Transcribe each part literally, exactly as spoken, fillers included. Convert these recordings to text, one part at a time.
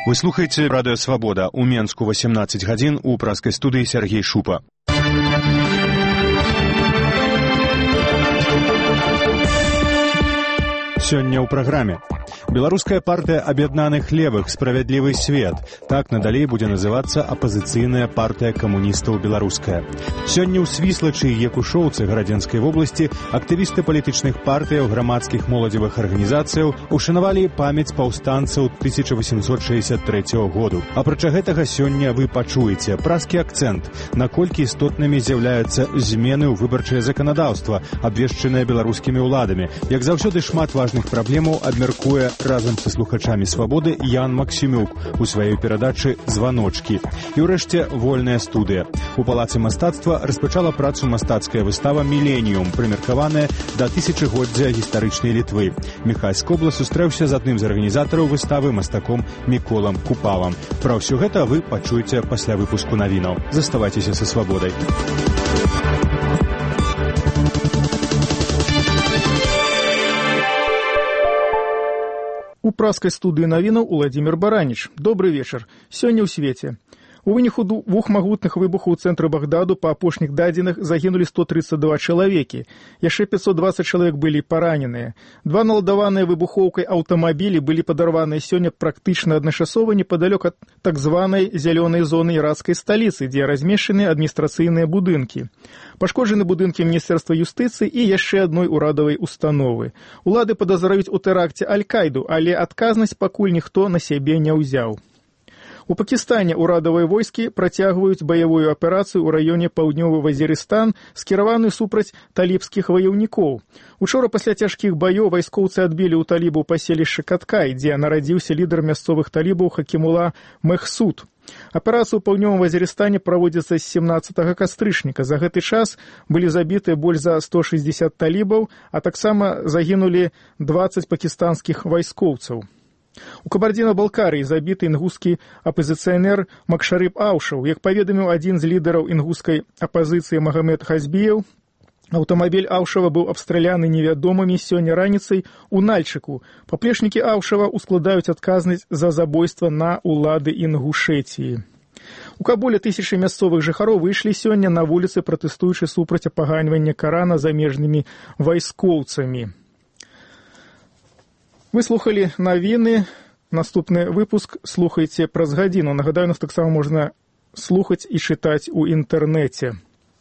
Вы слухаеце радыё Свабода. У Менску восемнадцать гадзін, у праскай студыі Сергей Шупа. Сёння ў праграме. Беларуская партыя аб'яднаных левых «Справядлівы свет». Так надалей будзе называцца апазіцыйная партыя камуністаў беларуская. Сёння ў Свіслачы і Якушоўцы Гарадзенскай вобласці актывісты палітычных партыяў, грамадскіх моладзевых арганізацыяў ушанавалі памяць паўстанцаў тысяча восемьсот шестьдесят третьего году. Апрача гэтага сёння вы пачуеце празкі акцэнт, наколькі істотнымі з'яўляюцца змены ў выбарчае заканадаўства, абвешчанае беларускімі ўладамі. Як заўсёды шмат важных праблемаў абмяркуе разам са слухачамі «Свабоды» Ян Максімюк у сваёй перадачы «Званочкі». І ўрэшце вольная студыя. У Палацы мастацтва распачала працу мастацкая выстава «Міленіум», прымеркаваная да тысячагоддзя гістарычнай Літвы. Міхась Кобла сустрэўся з адным з арганізатараў выставы мастаком Міколам Купавам. Пра ўсё гэта вы пачуеце пасля выпуску навінаў. Заставайцеся са «Свабодай». У праскай студыі навінаў Уладзімір Бараніч. Добры вечар. Сёння ў свеце. У выніку двух магутных выбухаў у цэнтры Багдаду па апошніх дадзеных загінулі сто тридцать два чалавекі. Яшчэ пятьсот двадцать чалавек былі параненыя. Два наладаваныя выбухоўкай аўтамабілі былі падарваныя сёння практычна адначасова непадалёк ад так званай зялёнай зоны іракскай сталіцы, дзе размешчаны адміністрацыйныя будынкі. Пашкоджаны будынкі Міністэрства юстыцыі і яшчэ адной урадавай установы. Улады падазраюць у тэракце Аль-Кайду, але адказнасць пакуль ніхто на сябе не ўзяў. У Пакістане урадавыя войскі працягваюць баявую аперацыю ў раёне паўднёвы Вазірыстан, скіраваную супраць талібскіх ваяўнікоў. Учора пасля цяжкіх баёў вайскоўцы адбілі ў талібаў паселішча Каткай, дзе нарадзіўся лідар мясцовых талібаў Хакімула Мехсуд. Аперацыя ў паўднёвым Вазірыстане праводзіцца з семнаццатага кастрычніка. За гэты час былі забіты больш за сто шестьдесят талібаў, а таксама загінулі двадцать пакістанскіх вайскоўцаў. У Кабардино-Балкарыі забіты інгускі апазіцыянер Макшарып Аушаў. Як паведаміў адзін з лідараў інгускай апазіцыі Магамед Хазбіеў, аўтамабіль Аушава быў абстраляны невядомымі сёння раніцай у Нальчыку. Паплечнікі Аушава ускладаюць адказнасць за забойства на улады Інгушэтіі. У Кабуле тысячы мясцовых жыхароў выйшлі сёння на вуліцы, пратэстуючы супраць апаганьвання Карана замежнымі вайскоўцамі. Вы слухали навіны. Наступны выпуск слухайце праз гадзіну. Нагадаю, нас таксама можна слухаць і чытаць у інтэрнэце.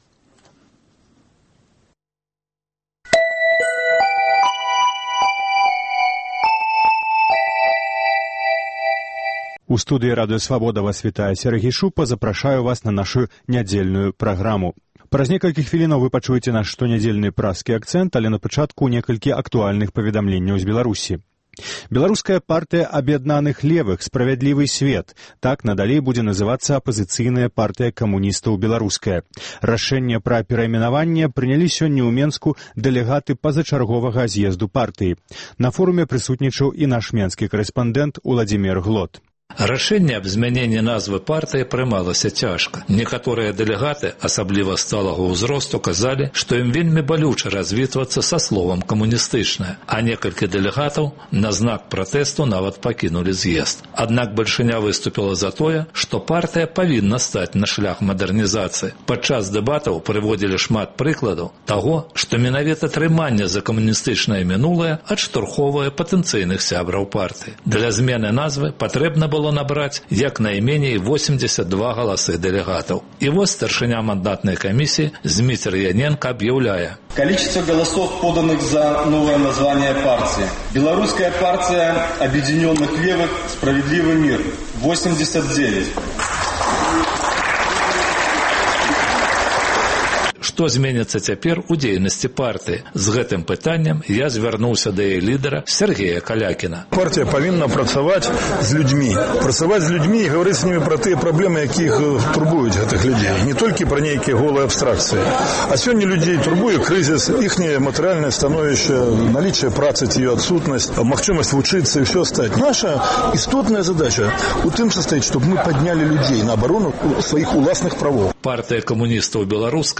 У студыі радыё Свабода вас вітае Сергей Шупа. Запрашаю вас на нашу нядзельную праграму. Праз некалькі хвілінаў вы пачуеце наш штонядзельны празкі акцэнт, але на пачатку некалькі актуальных паведамленняў з Беларусі. Беларуская партыя аб'яднаных левых «Справядлівы свет». Так надалей будзе называцца апазіцыйная партыя камуністаў беларуская. Рашэнне пра перайменаванне прынялі сёння ў Менску дэлегаты пазачарговага з'езду партыі. На форуме прысутнічаў і наш менскі карэспандэнт Уладзімір Глот. Рашэнне аб змяненні назвы партыі прымалася цяжка. Некаторыя дэлегаты, асабліва сталага ўзросту, казалі, што ім вельмі балюча развітвацца са словам камуністычнае, а некалькі дэлегатаў на знак пратэсту нават пакінулі з'езд. Аднак бальшыня выступіла за тое, што партыя павінна стаць на шлях мадэрнізацыі. Падчас дэбатаў прыводзілі шмат прыкладаў таго, што менавіта трыманне за камуністычнае мінулае адштурхоўвае патэнцыйных сябраў партыі. Для змены назвы патрэбна было набрать як найменей восемьдесят два галасы делегатов. И вот старшиня мандатной комиссии Дмитрий Яненко объявляя. Количество голосов, поданных за новое название партии. Белорусская партия объединенных левых «Справедливый мир» восемьдесят девять. Што зменіцца цяпер у дзейнасці партыі? З гэтым пытаннем я звярнуўся да яе лідара Сергея Калякіна. Партія павінна працаваць з людзьмі. Працаваць з людзьмі і гаварыць з німі пра тыя праблемы, якіх турбуюць гэтых людзей. Не толькі пра нейкія голыя абстракцыі. А сёння людзей турбуе крызіс, іхняе матэрыяльнае становішча, налічча працы ці ее адсутнасць, магчымасць вучыцца і ўсё астатняе. Наша істотная задача у тым састаіць, чтобы мы паднялі людзей на абарону сваіх уласных правоў. Партыя камуністаў беларуская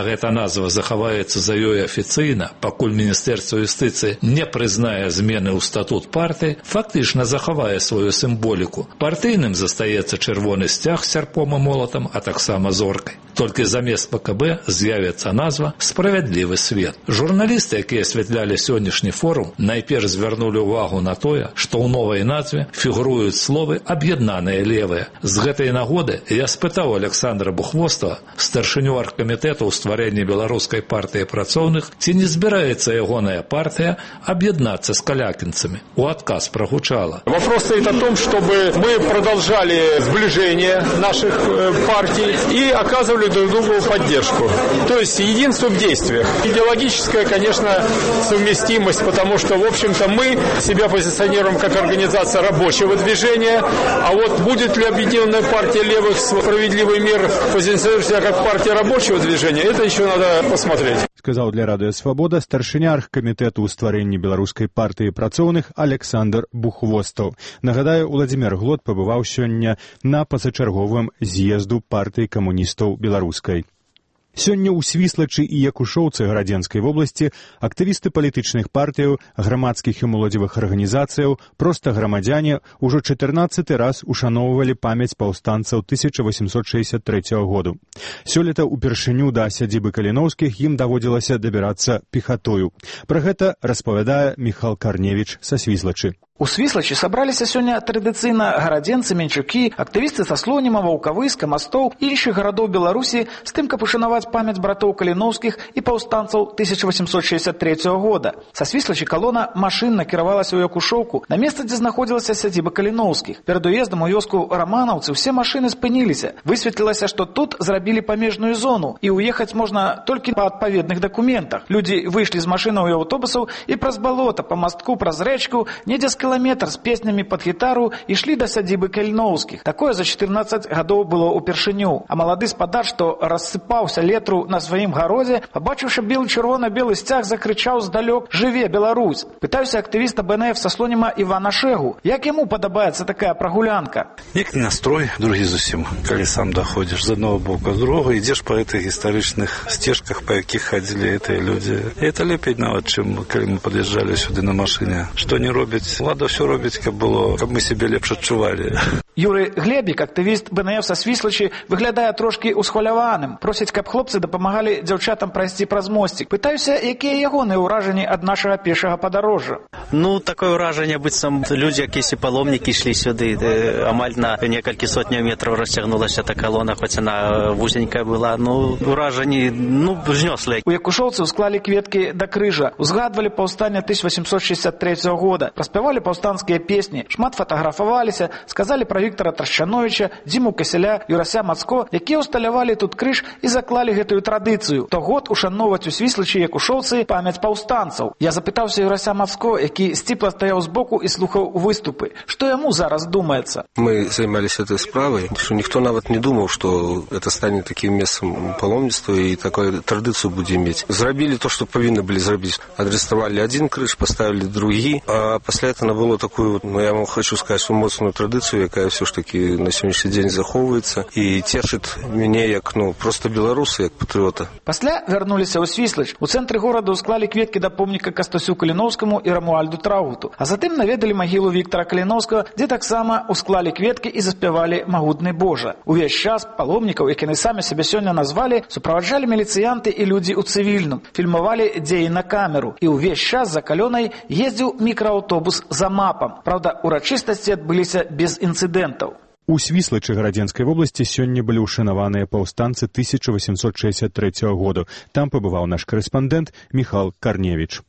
А гэта назва захаваецца за ёй афіцыйна, пакуль Міністэрства юстыцыі не прызнае змены ў статут партыі, фактычна захавае сваю сімволіку. Партыйным застаецца чырвоны сцяг з сярпом і молатам, а таксама зоркай. Толькі замест ПКБ з'явіцца назва «Справядлівы свет». Журналісты, якія асвятлялі сённяшні форум, найперш звярнулі ўвагу на тое, што ў новай назве фігуруюць словы «аб'яднаныя левыя». З гэтай нагоды я спытаў Александра Бухвостава, старшыню аргкамітэта ў стварэнні беларускай партыі працоўных, ці не збіраецца ягоная партыя объединяться с калякинцами. У отказ прогучало. Вопрос стоит о том, чтобы мы продолжали сближение наших партий и оказывали друг другу поддержку. То есть единство в действиях. Идеологическая, конечно, совместимость, потому что, в общем-то, мы себя позиционируем как организация рабочего движения, а вот будет ли Объединенная партия левых «Справедливый мир» позиционировать себя как партия рабочего движения, это еще надо посмотреть. Сказаў для радыё «Свабода» старшыня аргкамітэту ў стварэнні беларускай партыі працоўных Александр Бухвостаў. Нагадаю, Уладзімір Глот пабываў сёння на пазачарговым з'езду партыі камуністаў беларускай. Сёння ў Свіслачы і Якушоўцы Гарадзенскай вобласці актывісты палітычных партыяў, грамадскіх і моладзевых арганізацыяў, проста грамадзяне ўжо чатырнаццаты раз ушаноўвалі памяць паўстанцаў тысяча восемьсот шестьдесят третьего году. Сёлета ўпершыню да сядзібы Каліноўскіх ім даводзілася дабірацца пехатою. Пра гэта распавядае Міхал Карневіч са Свіслачы. У Свіслачы сабраліся сёння традыцыйна гарадзенцы, менчукі, актывісты са Слоніма, Ваўкавыска, Мастоў і іншых гарадоў Беларусі з тым, каб ушанаваць памяць братоў Каліноўскіх і паўстанцаў тысяча восемьсот шестьдесят третьего года. Са Свіслачы калона машын накіравалася ў Якушоўку, на месца, дзе знаходзілася сядзіба Каліноўскіх. Перад уездам у вёску Раманаўцы ўсе машыны спыніліся. Высветлілася, што тут зрабілі памежную зону і ўехаць можна толькі па адпаведных дакументах. Людзі выйшлі з машынаў і аўтобусаў і праз балота, па мастку, праз рэчку, недзе з кіламетр з песнямі пад гітару ішлі да сядзібы Каліноўскіх. Такое за чатырнаццаць гадоў было ўпершыню. А малады спадар, што рассыпаўся летру на сваім гародзе, пабачыўшы белы чырвона-белы сцяг, закрычаў здалёк: «Жыве Беларусь!» Пытаюся актывіста БНФ са Слоніма Івана Шэгу. Як яму падабаецца такая прагулянка? Як настрой, другі зусім. Калі сам даходзіш з аднаго боку, з другого ідзеш па гэтых гістарычных сцежках, па якіх хадзілі гэтыя людзі. І это лепей нават, чым калі мы пад'язджалі сюды на машыне. Што не робяць? Лада ўсё робіць, каб было, каб мы сябе лепш адчувалі. Юрый Глебік, актывіст БНФ са Свіслачы, выглядае трошкі усхваляваным. Просіць, каб хлопцы дапамагалі дзяўчатам прайсці праз мосцік. Пытаюся, якія ягоныя ўражанні ад нашага пешага падарожжа. Ну, такое ўражанне, быццам людзі, якісь паломнікі ішлі сюды. Амаль на некалькі сотняў метраў расцягнулася та калона, хоць она вузенькая была. Ну, ўражанні, ну, знёслыя. У Якушоўцаў склалі кветкі да крыжа, узгадвалі паўстанне тысяча восемьсот шестьдесят третьего года, праспявалі паўстанцкія песні, шмат фатаграфаваліся, сказалі пра Віктара Трашчановіча, Дзіму Касяля, Юрася Мацко, якія ўсталявалі тут крыж і заклалі гэтую традыцыю. То год ушаноўваць у Свіслачы і Якушоўцы памяць паўстанцаў. Я запытаўся Юрася Мацко, які сціпла стаяў збоку і слухаў выступы. Што яму зараз думаецца? Мы займаліся этой справай, што ніхто нават не думаў, што это стане такім месцам паломніцтва і такую традыцыю будзе мець. Зрабілі то, што павінны былі зрабіць. Адрэставалі адзін крыж, паставілі другі, а пасля это набыло такую, ну, я вам хочу сказаць, моцную традыцыю, якая все ж таки на сённяшні дзень захоўваецца і цешыць мяне як, ну, просто беларуса, як патрыота. Пасля вярнуліся ў Свіслач. У цэнтры горада ўсклалі кветкі да помніка Кастасю Каліноўскаму і Рамуальду Траўгуту. А затым наведалі магілу Віктара Каліноўскага, дзе таксама ўсклалі кветкі і заспявалі «Магутны Божа». Увесь час паломнікаў, як яны самі сябе сёння назвалі, суправаджалі міліцыянты і людзі ў цывільным, фільмавалі дзеі на камеру. І ўвесь час за калёнай ездзіў мікрааўтобус за мапам. Праўда, урачыстасці адбыліся без інцыдэнтаў. У Свіслачы Гарадзенскай вобласці сёння былі ўшанаваныя паўстанцы тысяча восемьсот шестьдесят третьего году. Там пабываў наш корэспандэнт Міхал Карневіч.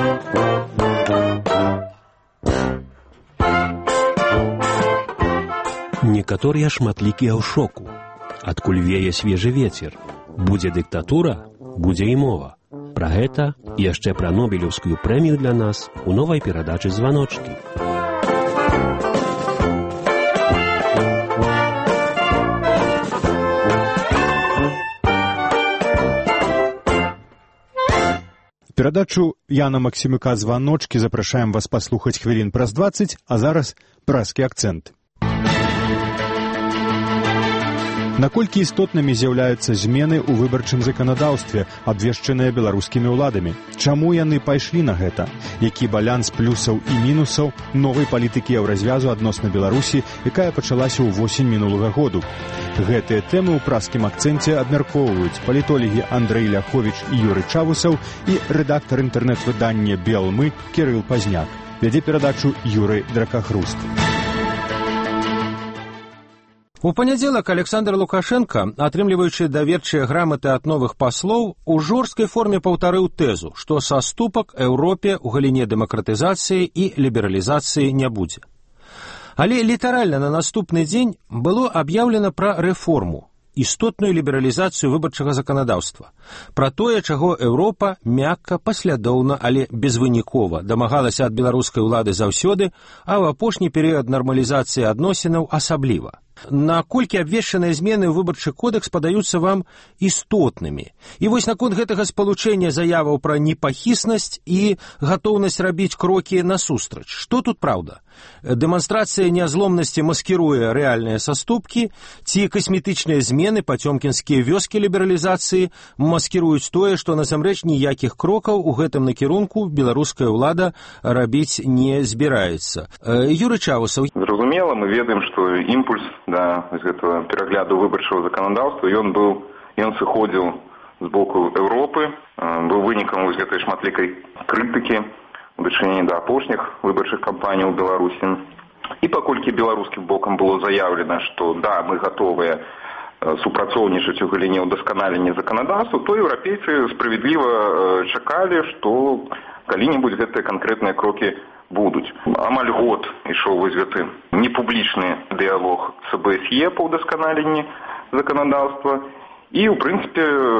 Некаторыя шматлікія ў шоку. Адкуль вее свежы вецер. Будзе дыктатура, будзе і мова. Пра гэта і яшчэ пра Нобелеўскую прэмію для нас у новай перадачы «Званочкі». Перадачу Яна Максімюка «Званочкі» запрашаем вас паслухаць хвілін праз дваццаць, а зараз празкі акцэнт. Наколькі істотнымі з'яўляюцца змены ў выбарчым заканадаўстве, абвешчаныя беларускімі ўладамі? Чаму яны пайшлі на гэта? Які баланс плюсаў і мінусаў новай палітыкі еўразвязу адносна Беларусі, якая пачалася ўвосень мінулага году? Гэтыя тэмы ў праскім акцэнце абмяркоўваюць палітолагі Андрэй Ляховіч і Юры Чавусаў і рэдактар інтэрнэт-выдання «Белмы» Кірыл Пазняк. Вядзе перадачу Юры Дракахруст. У панядзелак Александр Лукашенко, атрымліваючы даверчыя граматы ад новых паслоў, у жорсткай форме паўтарыў тэзу, што саступак Еўропе ў галіне дэмакратызацыі і лібералізацыі не будзе. Але літаральна на наступны дзень было аб'яўлена пра рэформу, істотную лібералізацыю выбарчага заканадаўства, пра тое, чаго Еўропа мякка, паслядоўна, але безвынікова дамагалася ад беларускай улады заўсёды, а ў апошні перыяд нармалізацыі адносінаў асабліва. Наколькі абвешчаныя змены ў выбарчы кодекс падаюцца вам істотнымі? І вось наконт гэтага спалучэння заяваў пра непахіснасць і гатоўнасць рабіць крокі насустрач. Што тут праўда? Дэманстрацыя нязломнасці маскіруе рэальныя саступкі, ці касметычныя змены, пацёмкінскія вёскі лібералізацыі маскіруюць тое, што насамрэч ніякіх крокаў у гэтым накірунку беларуская ўлада рабіць не збіраецца. Юры Чавусаў. Зразумела, мы ведаем, што імпульс да гэтага перагляду выбарчага заканадаўства, ён быў, ён сыходзіў з боку Еўропы, быў вынікам вось гэтай шматлікай крытыкі у дачыненні да апошніх выбарчых кампаній у Беларусі. І паколькі беларускім бокам было заявлена, што да, мы гатовыя супрацоўнічаць у галіне ўдасканалення заканадаўства, то еўрапейцы справядліва чакалі, што калі-небудзь гэтыя канкрэтныя крокі будуць. Амаль год ішоў вось гэты непублічны дыялог з бэ эс е па ўдасканаленні заканадаўства, і, ў прынцыпе,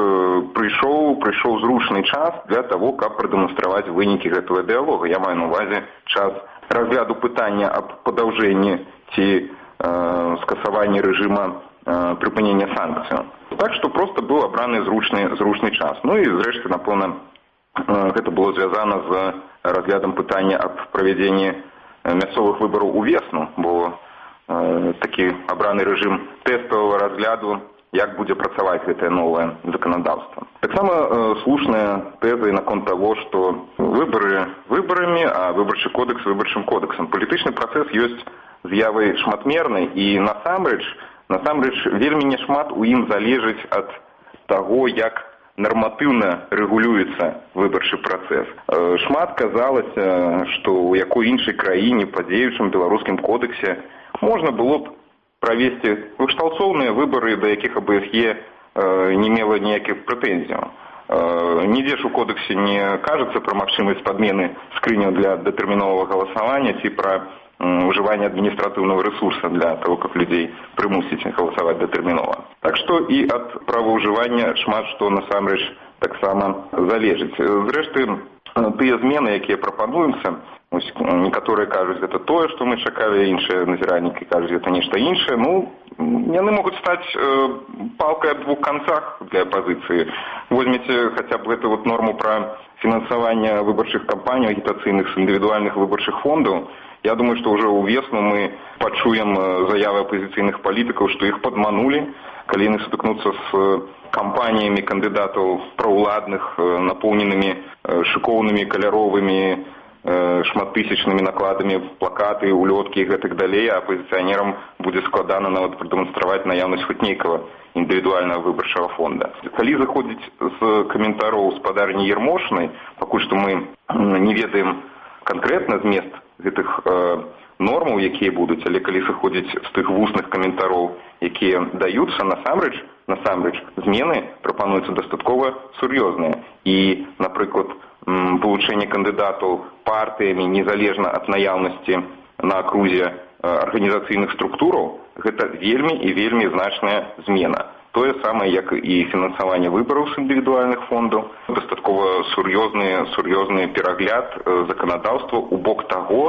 прыйшоў, прыйшоў зручны час для таго, каб прадэманстраваць вынікі гэтага дыялога. Я маю на ўвазе час разгляду пытання аб падаўжэнні ці э, скасаванні рэжыма э, прыпынення санкцыяў. Так што проста быў абраны зручны, зручны час. Ну і, зрэшты, напэўна, гэта было звязана з разглядам пытання аб правядзенні мясцовых выбараў увесну, бо э, такі абраны рэжым тэставага разгляду, як будзе працаваць гэтае новае заканадаўства. Таксама э, слушная тэза і наконт таго, што выбары выбарамі, а выбарчы кодекс выбарчым кодексам. Палітычны працэс ёсць з'явай шматмернай, і насамрэч, насамрэч вельмі няшмат у ім залежыць ад таго, як нарматыўна рэгулюецца выбарчы працэс. Шмат казалася, што ў якой іншай краіне па дзеючым беларускім кодексе можна было б правесці вышталцоўныя выбары, да якіх а бэ эс е не мела ніякіх прэтэнзіяў. Нідзе ж у кодексе не кажацца пра магчымасць падмены скрыняў для датэрміновага галасавання ці пра ужывання адміністратыўнага рэсурса для того, каб людзей прымусіць галасаваць датэрмінова. Так што і ад праваўжывання шмат што насамрэч таксама залежыць. Зрэшты, тыя змены, якія прапануюцца, ось, некаторыя кажуць, гэта тое, што мы чакалі, іншыя назіральнікі кажуць, гэта нешта іншае. Ну, яны могуць стаць э, палкай ад двух канцах для апазіцыі. Возьмеце хаця б гэту вот норму пра фінансаванне выбарчых кампаній, агітацыйных з індывідуальных выбарчых фондаў. Я думаю, што ўжо ўвесну мы пачуем заявы апазіцыйных палітыкаў, што іх падманулі, калі яны сутыкнуцца з кампаніямі кандыдатаў праўладных, напоўненымі шыкоўнымі, каляровымі, шматтысячнымі накладамі плакаты, улёткі і гэтак далей, а апазіцыянерам будзе складана нават прадэманстраваць наяўнасць хоць нейкага індывідуальнага выбарчага фонда. Калі заходзіць з каментароў спадарні Ермошнай, пакуль што мы не ведаем канкрэтна змест гэтых э, нормаў, якія будуць, але калі сыходзіць з тых вусных каментароў, якія даюцца, насамрэч, насамрэч, змены прапануюцца дастаткова сур'ёзныя. І, напрыклад, вылучэнне кандыдатаў партыямі незалежна ад наяўнасці на акрузе э, арганізацыйных структураў, гэта вельмі і вельмі значная змена. Тое самае, як і фінансаванне выбараў з індывідуальных фондаў, дастаткова сур'ёзны, сур'ёзны перагляд заканадаўства ў бок таго,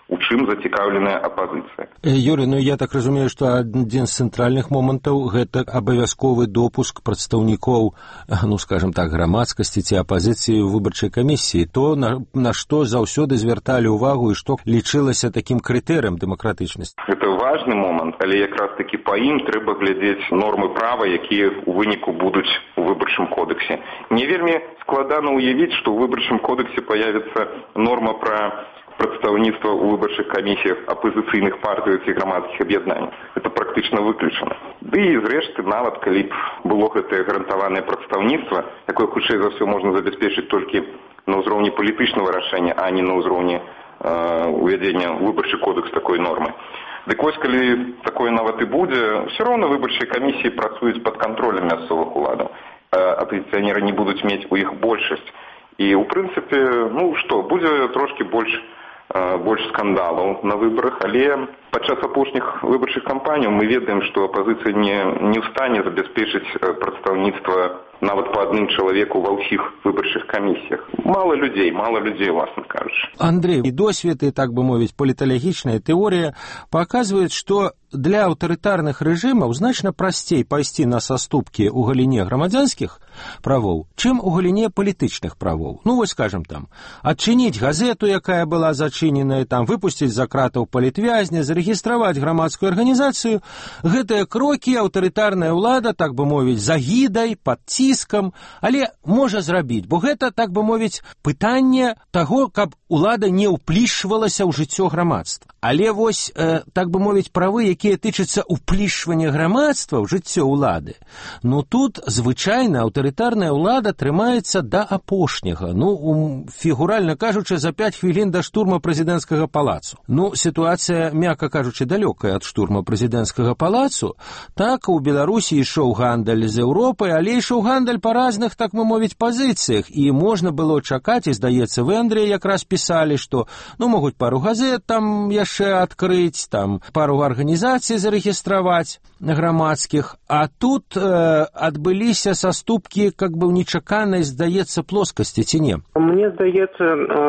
у чым зацікаўленая апазіцыя. Юрий, ну я так разумею, што адзін з цэнтральных момантаў гэта абавязковы допуск прадстаўнікоў, ну скажем так, грамадскасці ці апазіцыі ў выбарчай камісіі, то на, на што заўсёды звярталі ўвагу і што лічылася такім крытэрыем дэмакратычнасці. Гэта важны момант, але якраз такі па ім трэба глядзець нормы права, якія ў выніку будуць у выбарчым кодексе. Не вельмі складана уявіць, што ў выбарчым кодексе появится норма пра прадстаўніцтва ў выбарчых камісіях апазіцыйных партый ці грамадскіх аб'яднанняў. Это практычна выключана. Ды і зрэшты, нават калі б было гэтае гарантаванае прадстаўніцтва, якое хутчэй за ўсё можна забяспечыць толькі на ўзроўні палітычнага рашэння, а не на ўзроўні э, увядзення ў выбарчы кодекс такой нормы. Дык вось, калі такое нават і будзе, все роўна выбарчыя камісіі працуюць пад кантролем мясцовых уладаў. Апазіцыянеры не будуць мець у іх большасць. І, у прынцыпе, ну што, будзе трошкі больш, больш скандалаў на выбарах, але падчас апошніх выбарчых кампаній мы ведаем, што апазіцыя не, не ў стане забяспечыць прадстаўніцтва нават па адным чалавеку ва ўсіх выбарчых камісіях. Мала людзей, мала людзей, власна кажучы. Андрей, і досвед, і, так бы мовіць, паліталагічная тэорія паказваюць, што для аўтарытарных рэжымаў значна прасцей пайсці на саступкі ў галіне грамадзянскіх правоў, чым у галіне палітычных правоў. Ну, вось, скажем, там, адчыніць газету, якая была зачыненая, там, выпусціць за кратаў палітвязня, зарэгістраваць грамадскую арганізацыю. Гэтыя крокі аўтарытарная ўлада, так бы мовіць, загідай, пад ціскам, але можа зрабіць, бо гэта, так бы мовіць, пытанне таго, каб улада не ўплішвалася ў жыццё грамадства. Але вось, э, так бы мовіць, правы, якія тычацца ўплішвання грамадства ў жыццё ўлады, ну тут звычайна аўтарытарная ўлада трымаецца да апошняга, ну, фігуральна кажучы, за пяць хвілін да штурма прэзідэнцкага палацу. Ну, сітуацыя, мякка кажучы, далёкая ад штурма прэзідэнцкага палацу. Так, у Беларусі ішоў гандаль з Еўропай, але ішоў гандаль па разных, так мы мовіць, пазіцыях, і можна было чакаць, і, здаецца, вы, Андрей, якраз пісалі, што, ну, могуць пару газет там яшчэ адкрыць, там, пару арганізацый зарэгістраваць грамадскіх, а тут э, адбыліся саступкі как бы ў нечаканай, здаецца, плоскасці, ці не? Мне здаецца,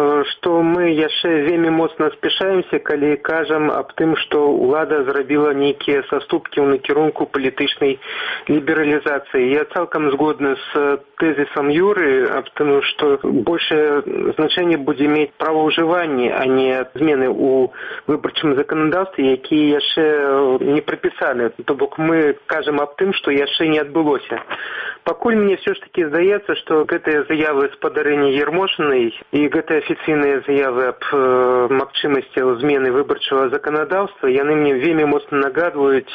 што мы яшчэ вельмі моцна спяшаемся, калі кажам аб тым, што ўлада зрабіла нейкія саступкі ў накірунку палітычнай лібералізацыі. Я цалкам згодны з тэзісам Юры аб тым, што большее значэнне будзе мець праваўжыванне, а не змены ў выбарчым заканадаўстве, якія яшчэ не прапісаны. То бок мы кажам аб тым, што яшчэ не адбылося. Пакуль мне все ж таки здаецца, што гэтыя заявы спадарэння Ермошынай і гэтыя афіцыйныя заявы аб э, магчымасці змены выбарчага заканадаўства, яны мне вельмі моцна нагадваюць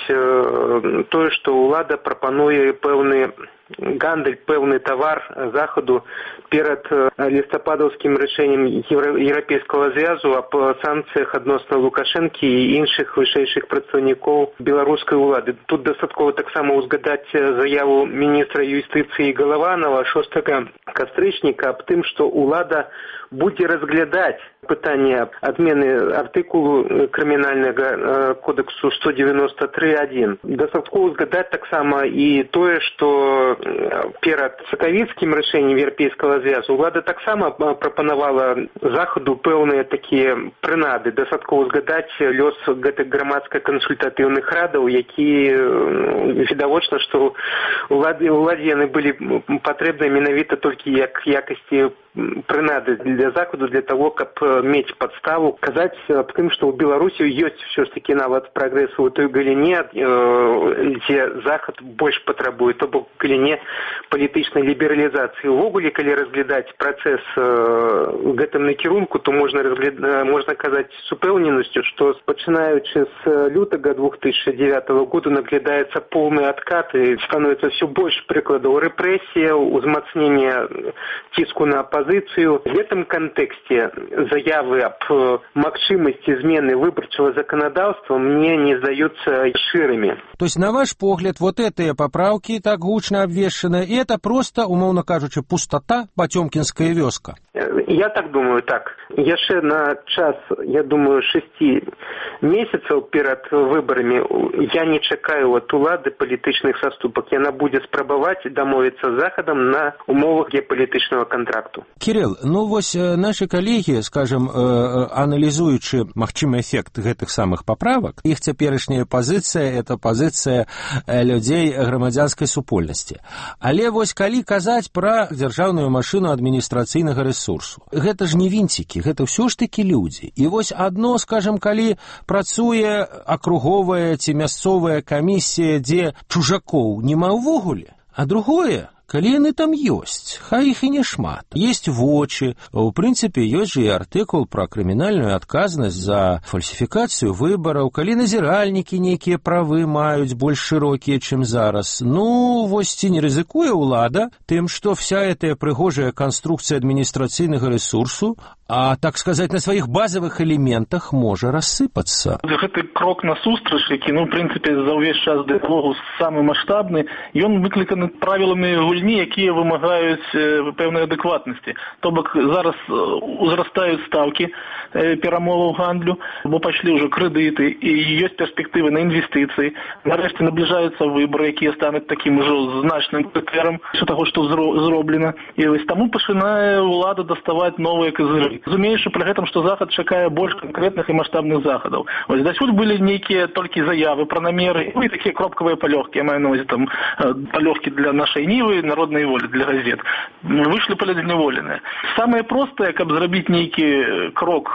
э, тое, што ўлада прапануе пэўны гандаль, пэўны тавар захаду перад лістападаўскім рашэннем Еўрапейскага звязу аб санкцыях адносна Лукашэнкі і іншых вышэйшых прадстаўнікоў беларускай улады. Тут дастаткова таксама ўзгадаць заяву міністра юстыцыі Галаванова шостага кастрычніка аб тым, што ўлада будзе разглядаць пытанне адмены артыкулу крымінальнага кодексу сто девяносто три один. Дастаткова ўзгадаць таксама і тое, што перад сакавіцкім рашэннем Еўрапейскага звязу ўлада таксама прапанавала захаду пэўныя такія прынады. Дастаткова ўзгадаць лёс гэтых грамадска-кансультатыўных радаў, якія відавочна, што уладзе яны былі патрэбныя менавіта толькі як якасці прынады для захаду, для того, каб мець падставу казаць аб тым, што ў Беларусі ёсць все ж таки нават прагрэс у той галіне, дзе захад больш патрабуе, то бок галіне палітычнай лібералізацыі. Увогуле, калі разглядаць працэс у гэтым накірунку, то можна разгляд... можна казаць з упэўненасцю, што пачынаючы з лютага две тысячи девятого года наглядаецца поўны адкат і становіцца ўсё больш прыкладаў рэпрэсіяў, узмацнення ціску на апазіцыю. В гэтым кантэксце заявы об магчымасці змены выбарчего законодательства мне не сдаются ширыми. То есть, на ваш погляд, вот эти поправки, так гучно обвешаны, это просто, умовно кажучи, пустота, потемкинская вёска? Я так думаю, так. Яшчэ на час, я думаю, шести месяцаў перад выбарамі я не чакаю ад улады палітычных саступак. Яна будзе спрабаваць дамовіцца з Захадам на умовах геапалітычнага контракту. Кирилл, ну вось наши коллеги, скажем, аналізуючы магчымы эфект гэтых самых поправок, іх цяперашняя пазіцыя — это пазіцыя людзей грамадзянскай супольнасці. Але вось калі казаць пра дзяржаўную машыну адміністрацыйнага рэсурсу, гэта ж не вінцікі, гэта ўсё ж такі людзі. І вось адно, скажем, калі працуе акруговая ці мясцовая камісія, дзе чужакоў няма ўвогуле, а другое, калі яны там ёсць, хай іх і не шмат. Есть вочы, у прынцыпе, ёсць жа і артыкул пра крымінальную адказнасць за фальсіфікацыю выбараў, калі назіральнікі нейкія правы маюць больш шырокія, чым зараз. Ну, вось ці не рызыкуе ўлада тым, што вся эта прыгожая канструкцыя адміністрацыйнага рэсурсу, а, так сказать, на сваіх базавых элементах можа рассыпацца. Гэты крок насустрач, які, ну, в прынцыпе, за ўвесь час дыялогу самы маштабны, ён выкліканы правіламі гульні, якія вымагаюць пэўнай адэкватнасці. То бок зараз узрастаюць стаўкі перамоваў гандлю, бо пайшлі ўжо крэдыты і ёсць перспектывы на інвестыцыі. Нарэшце набліжаюцца выбары, якія стануць такім ужо значным крытэрам таго, што зроблена. І вось таму пачынае ўлада даставаць новыя козыры. Разумеючы пры гэтым, што Захад чакае больш канкрэтных і маштабных захадаў. Вось дасюль былі нейкія толькі заявы пра намеры, і такія кропкавыя палёгкі, я маю на ўвазе там палёгкі для нашай нівы, народнай волі, для газет. Вышлі палядзняволеныя. Самае простае, каб зрабіць нейкі крок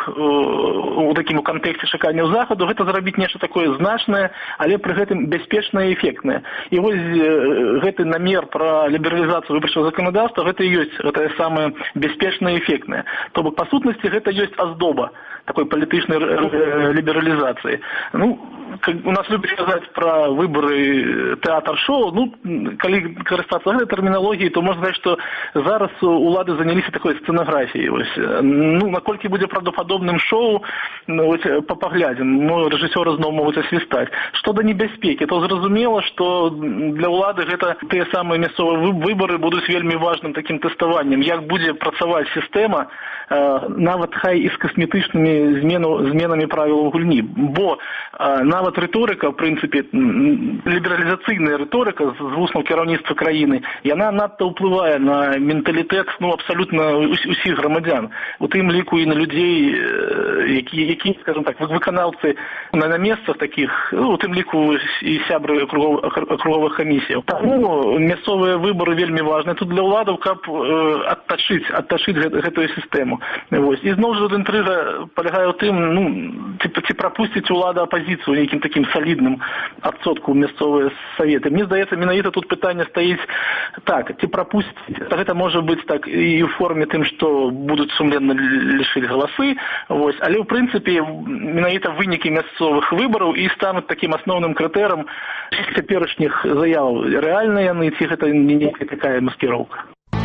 у такім кантэксце чакання ў Захаду, гэта зрабіць нешта такое значнае, але пры гэтым бяспечнае і эфектнае. І вось гэты намер пра лібералізацыю выбарчага заканадаўства, гэта і ёсць гэтае самае бяспечнае і эфектнае. То бок, па сутнасці, гэта ёсць аздоба такой палітычнай лібералізацыі. Ну, у нас любяць казаць пра выбары тэатр-шоу. Ну, калі карыстацца гэтай тэрміналогіяй, то можна сказаць, што зараз улады заняліся такой сцэнаграфіяй. Ну, наколькі будзе правдападобным шоу, ну, паглядзім. Ну, рэжысёры зноў могуць асвістаць. Што да небяспекі, то зразумела, што для ўлады гэта тыя самыя мясцовыя выбары будуць вельмі важным такім тэставаннем. Як будзе працаваць сістэма, нават хай і з касметычнымі зменамі правілаў гульні. Бо нават рыторыка, в прынцыпе, лібералізацыйная рыторыка з вуснаў кіраўніцтва краіны, яна надта ўплывае на менталітэт, ну, абсалютна усіх грамадзян. У тым ліку і на людзей, які, які, скажем так, выканаўцы на, на месцах такіх, ну, у тым ліку і сябры акругов, акруговых камісіяў. Таму мясцовыя выбары вельмі важныя тут для ўладаў, каб адтачыць, адтачыць гэтую сістэму. Вось. І зноў жа інтрыга палягае ў тым, ну, ці, ці прапусціць улада апазіцыю нейкім такім салідным адсотку мясцовыя саветы. Мне здаецца, менавіта тут пытанне стаіць так, ці прапусціць. Гэта можа быць так і ў форме тым, што будуць сумленна лішыць галасы, вось. Але ў прынцыпе менавіта вынікі мясцовых выбараў і стануць такім асноўным крытэрам цяперашніх заяваў. Рэальна яны, ці гэта не нейкая такая маскіроўка.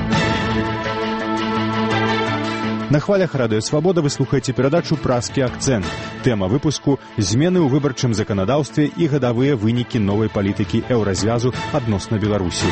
На хвалях радыё Свабода вы слухаеце перадачу «Празкі акцэнт». Тэма выпуску – змены ў выбарчым заканадаўстве і гадавыя вынікі новай палітыкі еўразвязу адносна Беларусі.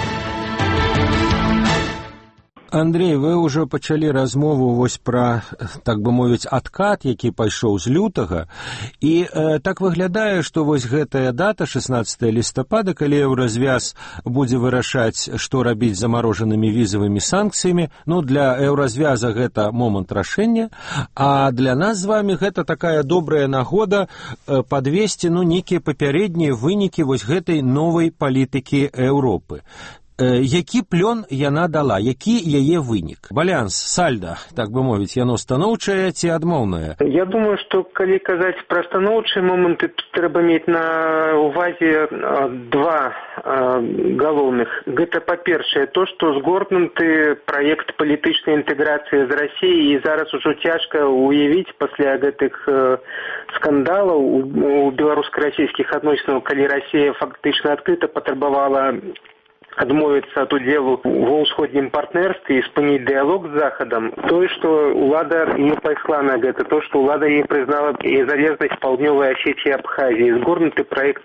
Андрей, вы ўжо пачалі размову вось пра, так бы мовіць, адкат, які пайшоў з лютага. І э, так выглядае, што вось гэтая дата, шаснаццатага лістапада, калі еўразвяз будзе вырашаць, што рабіць з замарожанымі візавымі санкцыямі, ну, для еўразвяза гэта момант рашэння, а для нас з вами гэта такая добрая нагода э, падвесці, ну, нейкія папярэднія вынікі вось гэтай новай палітыкі Еўропы. Які плён яна дала, які яе вынік? Балянс, сальда, так бы мовіць, яно станоўчае ці адмоўнае? Я думаю, што калі казаць пра станоўчыя моманты, тут трэба мець на ўвазе два галоўных. Гэта, па-першае, то, што згорнуты праект палітычнай інтэграцыі з Расіяй, і зараз ужо цяжка уявіць пасля гэтых скандалаў у беларуска-расійскіх адносінах, калі Расія фактычна адкрыта патрабавала адмовіцца ад удзелу ва ўсходнім партнерстве і спыніць дыялог з Захадам. Тое, што ўлада не пайшла на гэта, то, што ўлада не прызнала незалежнасць Паўднёвай Асеціі і Абхазіі. Згорнуты праект.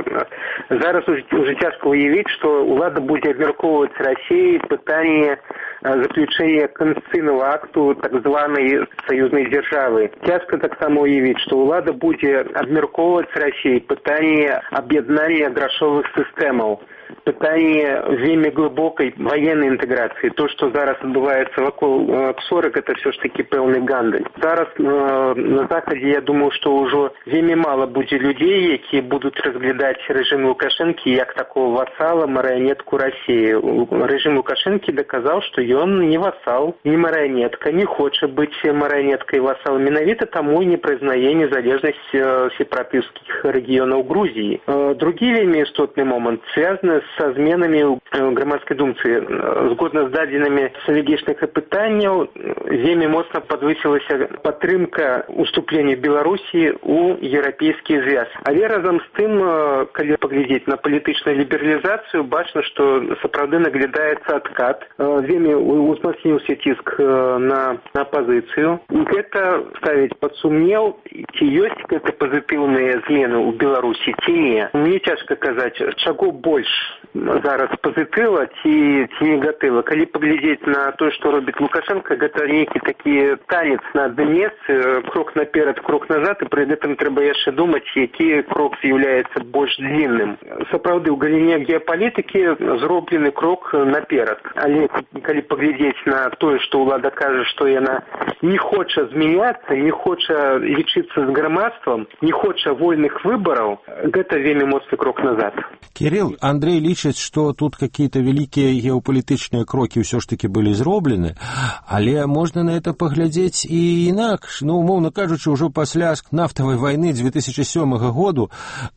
Зараз уже цяжка уявіць, што ўлада будзе абмяркоўваць з Расіяй пытанне заключэння канстытуцыйнага акту так званай саюзнай дзяржавы. Цяжка таксама уявіць, што ўлада будзе абмяркоўваць з Расіяй пытанне аб'яднання грашовых сістэмаў, пытанне вельмі глыбокай военной интеграции. То, что зараз отбывается вокруг ксорок, это все ж таки пэўны гандаль. Зараз э, на Заходе, я думаю, что уже вельмі мало будет людей, которые будут разглядать режим Лукашенко как такого вассала, марионетку России. Режим Лукашенко доказал, что он не вассал, не марионетка, не хочет быть марионеткой вассалом. Менавіта тому и не признае незалежность э, сепаратистских регионов Грузии. Э, другие вельмі істотный момент связаны со зменамі ў грамадскай думцы. Згодна з дадзенымі стратэгічных апытанняў, вельмі моцна падвысілася падтрымка уступлення Беларусі ў еўрапейскі звяз. Але разам з тым, калі паглядзець на палітычную лібералізацыю, бачна, што сапраўды наглядаецца адкат. Вельмі узмацніўся ціск на, на апазіцыю. І гэта ставіць пад сумнеў, ці ёсць гэта пазітыўныя змены ў Беларусі, ці не. Мне цяжка казаць, чаго больш зараз пазітыва ці, ці негатыва. Калі паглядзець на то, што робіць Лукашенко, гэта нейкі такі танец на адным месцы, крок наперад, крок назад, і пры гэтым трэба яшчэ думаць, які крок з'яўляецца больш длінным. Сапраўды, ў галіне геапалітыкі зроблены крок наперад. Але калі паглядзець на тое, што ўлада кажа, што яна не хоча змяняцца, не хоча лічыцца з грамадствам, не хоча вольных выбараў, гэта вельмі моцны крок назад. Кирилл, Андрей лічыць, што тут какие-то вялікія геапалітычныя крокі ўсё ж таки былі зроблены, але можна на это паглядзець і інакш. Ну, умоўна кажучы, ўжо пасля нафтавай вайны две тысячи сёмага году,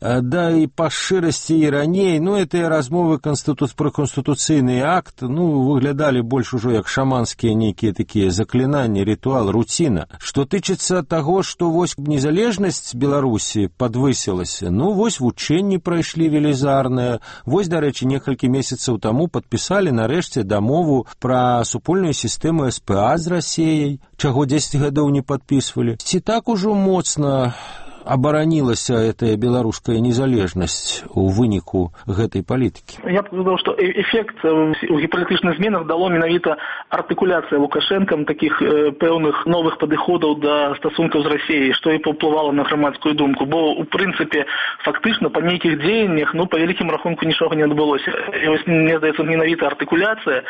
да і па шчырасці і раней, ну, гэтыя размовы конститу... пра канстытуцыйны акт, ну, выглядалі больш ужо як шаманскія нейкія такія заклінанні, ритуал, руціна. Што тычыцца таго, што вось незалежнасць Беларусі падвысілася, ну, вось вучэнні прайшлі велізарныя. Вось, дарэчы, некалькі месяцаў таму падпісалі нарэшце дамову пра супольную сістэму эс пэ а з Расіяй, чаго дзесяць гадоў не падпісвалі. Ці так ужо моцна абаранілася гэтая беларуская незалежнасць у выніку гэтай палітыкі? Я б сказаў, што эфект у геапалітычных зменах дало менавіта артыкуляцыя Лукашэнкам такіх э, пэўных новых падыходаў да стасункаў з Расіяй, што і паўплывала на грамадскую думку, бо у прынцыпе фактычна па нейкіх дзеяннях, ну, па вялікім рахунку нічога не адбылося. І вось, мне здаецца, менавіта артыкуляцыя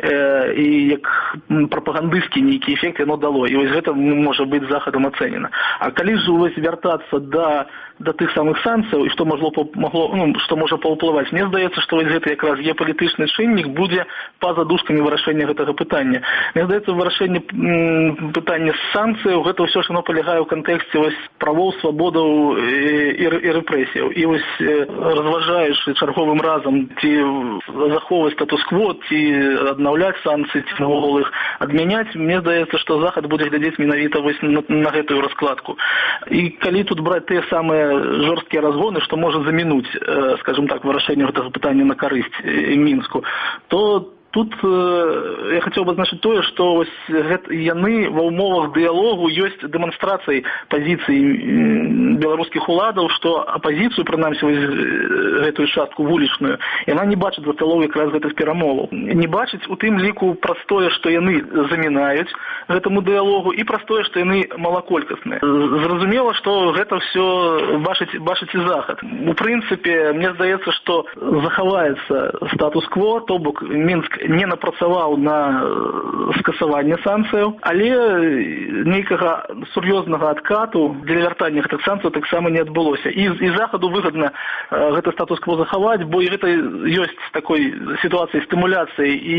э, і як прапагандысцкі нейкі эфект яно дало, і вось гэта можа быць захадам ацэнена. А калі ж вось вяртацца да, да тых самых санкцыяў і што магло, магло, ну, што можа паўплываць, мне здаецца, што вось гэта якраз геапалітычны чыннік будзе па-за дужкамі вырашэння гэтага пытання. Мне здаецца, вырашэнне пытання з санкцыяў, гэта ўсё ж оно палягае ў кантэксце вось правоў, свабодаў і, і, і рэпрэсіяў. І вось разважаючы чарговым разам, ці захоўваць статус-кво, ці аднаўляць санкцыі, ці наогул іх адмяняць, мне здаецца, што Захад будзе глядзець менавіта вось на, на гэтую раскладку. І калі тут браць тыя самыя жорсткія разгоны, што можа замінуць, скажем так, вырашэнне гэтага пытання на карысць Мінску, то тут э, я хотел бы значить тое, што вось гэта, яны ва ўмовах дыялогу ёсць дэманстрацыяй пазіцыі беларускіх уладаў, што апазіцыю, прынамсі вось гэтую частку вулічную, яна не бачыць за сталоў якраз гэтых перамоваў. Не бачыць у тым ліку праз тое, што яны замінаюць гэтаму дыялогу, і праз тое, што яны малаколькасныя. Зразумела, што гэта ўсё бачыць, бачыць і Захад. У прынцыпе, мне здаецца, што захаваецца статус-кво, то бок Мінск не напрацаваў на скасаванне санкцыяў, але нейкага сур'ёзнага адкату для вяртання гэтых санкцыяў таксама не адбылося. І, і Захаду выгадна гэта статус-кво захаваць, бо і гэта ёсць такой сітуацыяй стымуляцыі і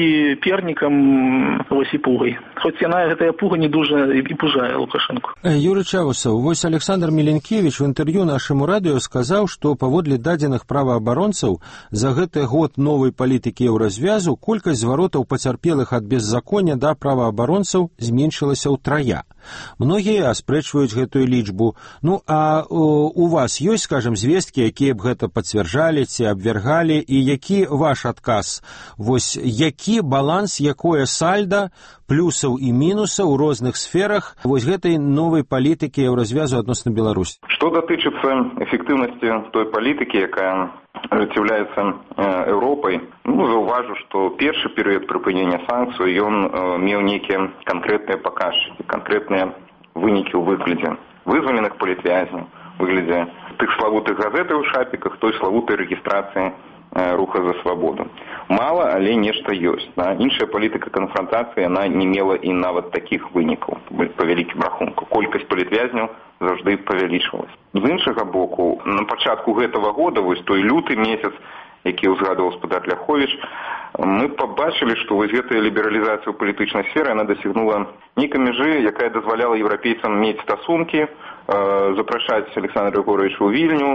пернікам вось і пугай. Хоць яна гэтая пуга не дужа і пужае Лукашенко. Юрый Чавусаў, вось Александр Міленкевіч у інтэрв'ю нашаму радыё сказаў, што паводле дадзеных праваабаронцаў за гэты год новай палітыкі еўразвязу колькасць зваротаў пацярпелых ад беззаконня да праваабаронцаў зменшылася ўтрая. Многія аспрэчваюць гэтую лічбу. Ну, а о, у вас ёсць, скажем, звесткі, якія б гэта пацвярджалі ці абвяргалі, і які ваш адказ? Вось які баланс, якое сальда плюсаў і мінусаў у розных сферах вось гэтай новай палітыкі еўразвязу адносна Беларусі? Што датычыцца эфектыўнасці той палітыкі, якая ажыццяўляецца Еўропай, ну, заўважу, што першы перыяд прыпынення санкцый, ён меў нейкія канкрэтныя паказчыкі, канкрэтныя вынікі ў выглядзе вызваленых палітвязняў, выглядзе тых славутых газетаў у шапіках, той славутай рэгістрацыі руха за свабоду. Мала, але нешта ёсць. Да? Іншая палітыка канфрантацыі, яна не мела і нават такіх вынікаў, па вялікім рахунку. Колькасць палітвязняў заўжды павялічвалась. З іншага боку, на пачатку гэтага года, вось той люты месяц, які ўзгадваў спадар Ляховіч, мы пабачылі, што вось гэтая лібералізацыя ў палітычнай сферы, яна дасягнула нейкай мяжы, якая дазваляла еўрапейцам мець стасункі, запрашаць Александра Григорьевича ў Вільню,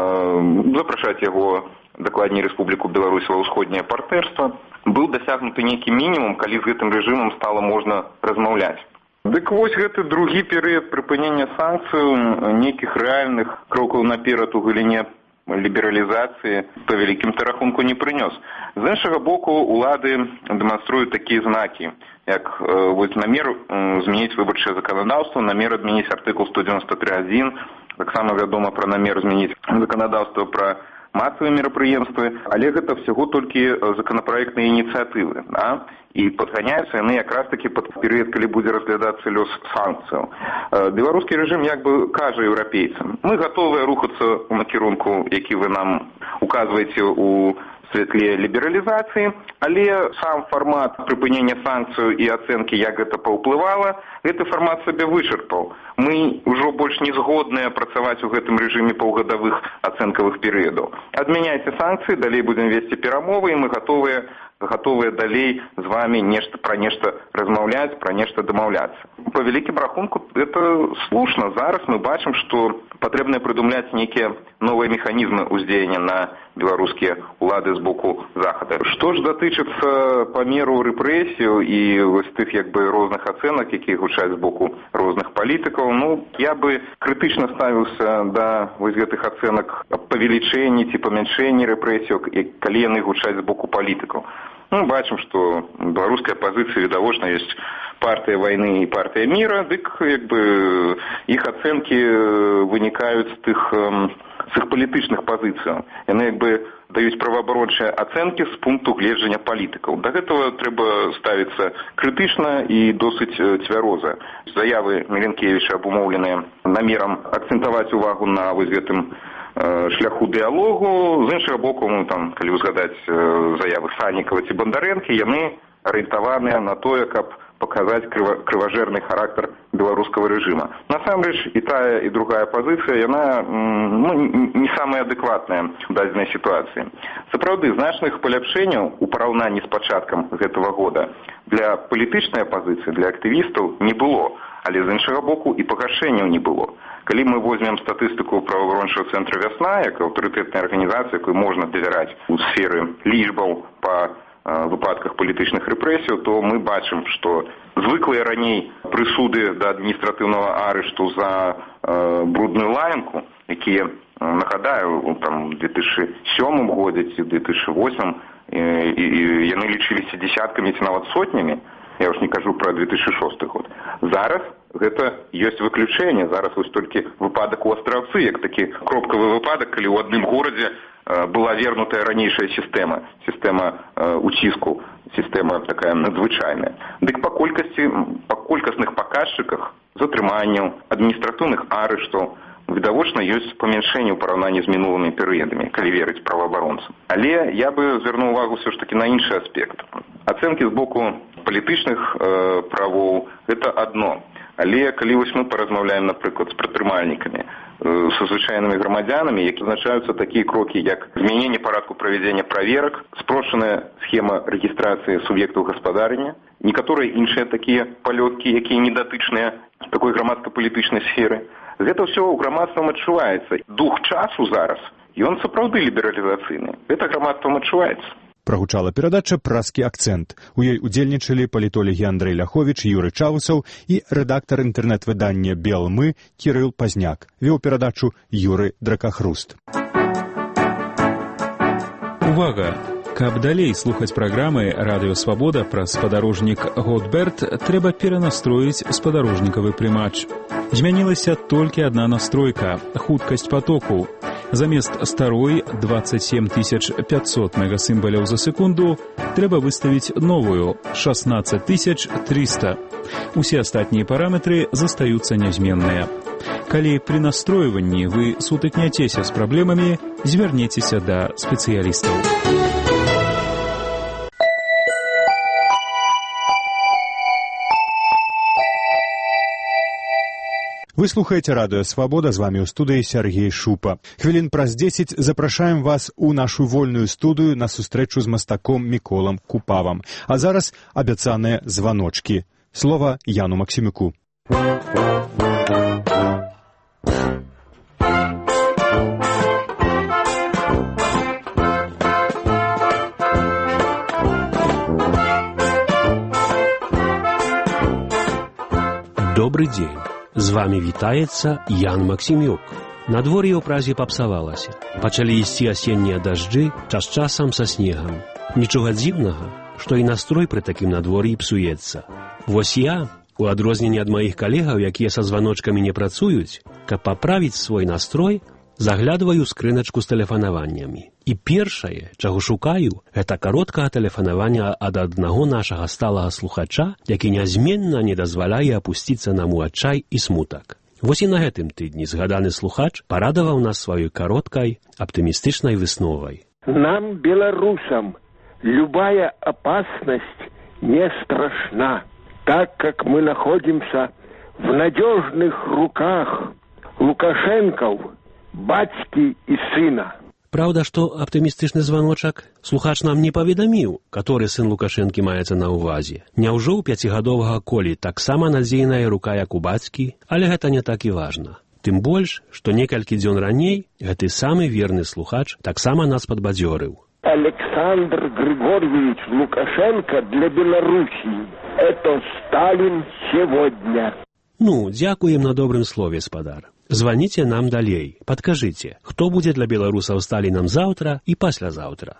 запрашаць яго, дакладней Рэспубліку Беларусь ва ўсходняе партнерства. Быў дасягнуты нейкі мінімум, калі з гэтым рэжымам стала можна размаўляць. Дык вось гэты другі перыяд прыпынення санкцый нейкіх рэальных крокаў наперад у галіне лібералізацыі па вялікім рахунку не прынёс. З іншага боку, улады дэманструюць такія знакі, як э, вось намер э, змяніць выбарчае заканадаўства, намер адмяніць артыкул сто девяносто три один, таксама вядома пра намер змяніць заканадаўства пра масавыя мерапрыемствы, але гэта всяго толькі законапраектныя ініцыятывы, да? І падганяюцца яны якраз такі пад перыяд, калі будзе разглядацца лёс санкцыяў. Беларускі рэжым як бы кажа еўрапейцам: мы гатовыя рухацца ў накірунку, які вы нам указваеце ў светле лібералізацыі, але сам фармат прыпынення санкцыяў і ацэнкі, як гэта паўплывала, гэты фармат сабе вычарпаў. Мы ўжо больш не згодныя працаваць у гэтым рэжыме паўгадавых ацэнкавых перыядаў. Адмяняйце санкцыі, далей будзем весці перамовы, і мы гатовыя гатовыя далей з вами нешта пра нешта размаўляць, пра нешта дамаўляцца. Па вялікім рахунку гэта слушна. Зараз мы бачым, што патрэбна прыдумляць нейкія новыя механізмы ўздзеяння на беларускія улады з боку захада. Што ж датычыцца памеру рэпрэсіяў і вось тых як бы розных ацэнак, якія гучаць з боку розных палітыкаў, ну я бы крытычна ставіўся да вось гэтых ацэнак павелічэнні ці памяншэнні рэпрэсіяў, калі яны гучаць з боку палітыкаў. Мы бачым, што беларуская пазіцыя відавочна ёсць партыя вайны і партыя міра, дык як бы іх ацэнкі вынікаюць з тых з іх палітычных пазіцыяў. Яны як бы даюць праваабарончыя ацэнкі з пункту гледжання палітыкаў. Да гэтага трэба ставіцца крытычна і досыць цвяроза. Заявы Міленкевіча абумоўленыя намерам акцэнтаваць увагу на вось гэтым шляху дыялогу. З іншага боку, ну, там, калі узгадаць заявы Санікава ці Бандарэнкі, яны арыентаваныя на тое, каб паказаць крыва, крыважэрны характар беларускага рэжыма. Насамрэч, і тая, і другая пазіцыя, яна ну, не самая адэкватная ў дадзенай сітуацыі. Сапраўды, значных паляпшэнняў у параўнанні з пачаткам гэтага года для палітычнай апазіцыі, для актывістаў не было, але з іншага боку і пагаршэнняў не было. Калі мы возьмем статыстыку праваабарончага цэнтра «Вясна», як аўтарытэтная арганізацыя, якой можна давяраць у сферы лічбаў па выпадках палітычных рэпрэсіяў, то мы бачым, што звыклыя раней прысуды да адміністратыўнага арышту за э, брудную лаянку, якія, нагадаю, там, у две тысячи сёмым годзе ці две тысячи восьмым і, і, і яны лічыліся дзесяткамі ці нават сотнямі, я ўж не кажу пра две тысячи шосты год. Зараз гэта ёсць выключэнне. Зараз вось толькі выпадак у Астравцы, як такі кропкавы выпадак, калі ў адным горадзе была вернутая ранейшая сістэма, сістэма уціску, сістэма такая надзвычайная. Дык па колькасці, па колькасных паказчыках затрыманняў, адміністратыўных арыштаў відавочна ёсць памяншэнне ў параўнанні з мінулымі перыядамі, калі верыць праваабаронцам. Але я бы звярнуў увагу ўсё ж такі на іншы аспект. Ацэнкі з боку палітычных э, правоў гэта адно. Але калі вось мы паразмаўляем, напрыклад, з прадпрымальнікамі, са звычайнымі грамадзянамі, які азначаюцца такія крокі, як змяненне парадку правядзення праверак, спрошчаная схема рэгістрацыі суб'ектаў гаспадарання, некаторыя іншыя такія палёткі, якія недатычныя такой грамадска-палітычнай сферы. Гэта ўсё ў грамадствам адчуваецца. Дух часу зараз, ён сапраўды лібералізацыйны. Гэта грамадствам адчуваецца. Прагучала перадача «Праскі акцэнт». У ёй удзельнічалі палітолагі Андрэй Ляховіч, Юры Чаўсаў і рэдактар інтэрнэт-выдання «Белмы» Кірыл Пазняк. Вёў перадачу Юры Дракахруст. Увага! Каб далей слухаць праграмы «Радыё Свабода» пра спадарожнік «Готберт», трэба перанастроіць спадарожнікавы прымач. Змянілася толькі адна настройка – хуткасць потоку. Замест старой двадцать семь тысяч пятьсот мегасімбаляў за секунду трэба выставіць новую – шестнадцать тысяч триста. Усе астатнія параметры застаюцца нязменныя. Калі пры настройванні вы сутыкняцеся з праблемамі, звярнецеся да спецыялістаў. Вы слухаеце радыё «Свабода», з вамі ў студыі Сергей Шупа. Хвілін праз дзесяць запрашаем вас у нашу вольную студыю на сустрэчу з мастаком Міколам Купавам. А зараз абяцаныя званочкі. Слова Яну Максімюку. Добрый день. З вами вітаецца Ян Максімюк. Надвор'е ў празе папсавалася. Пачалі ісці асеннія дажджы, час часам са снегам. Нічога дзіўнага, што і настрой пры такім надвор'і псуецца. Вось я, у адрозненне ад маіх калегаў, якія са званочкамі не працуюць, каб паправіць свой настрой, заглядваю скрыначку з тэлефанаваннямі. І першае, чаго шукаю, гэта кароткага тэлефанавання ад аднаго нашага сталага слухача, які нязменна не дазваляе апусціцца нам у адчай і смутак. Вось і на гэтым тыдні згаданы слухач парадаваў нас сваёй кароткай, аптымістычнай высновай. Нам, белорусам, любая опасность не страшна, так как мы находимся в надежных руках Лукашенков, бацькі і сына. Праўда, што аптымістычны званочак слухач нам не паведаміў, каторы сын Лукашэнкі маецца на ўвазе. Няўжо ў пяцігадовага Колі таксама надзейная рука, як у бацькі, але гэта не так і важна. Тым больш, што некалькі дзён раней гэты самы верны слухач таксама нас падбадзёрыў. Александр Григорьевич Лукашенко для Белоруссии – это Сталин сегодня. Ну, дзякуем на добрым слове, спадар. Званіце нам далей, падкажыце, хто будзе для беларусаў Сталінам заўтра і паслязаўтра.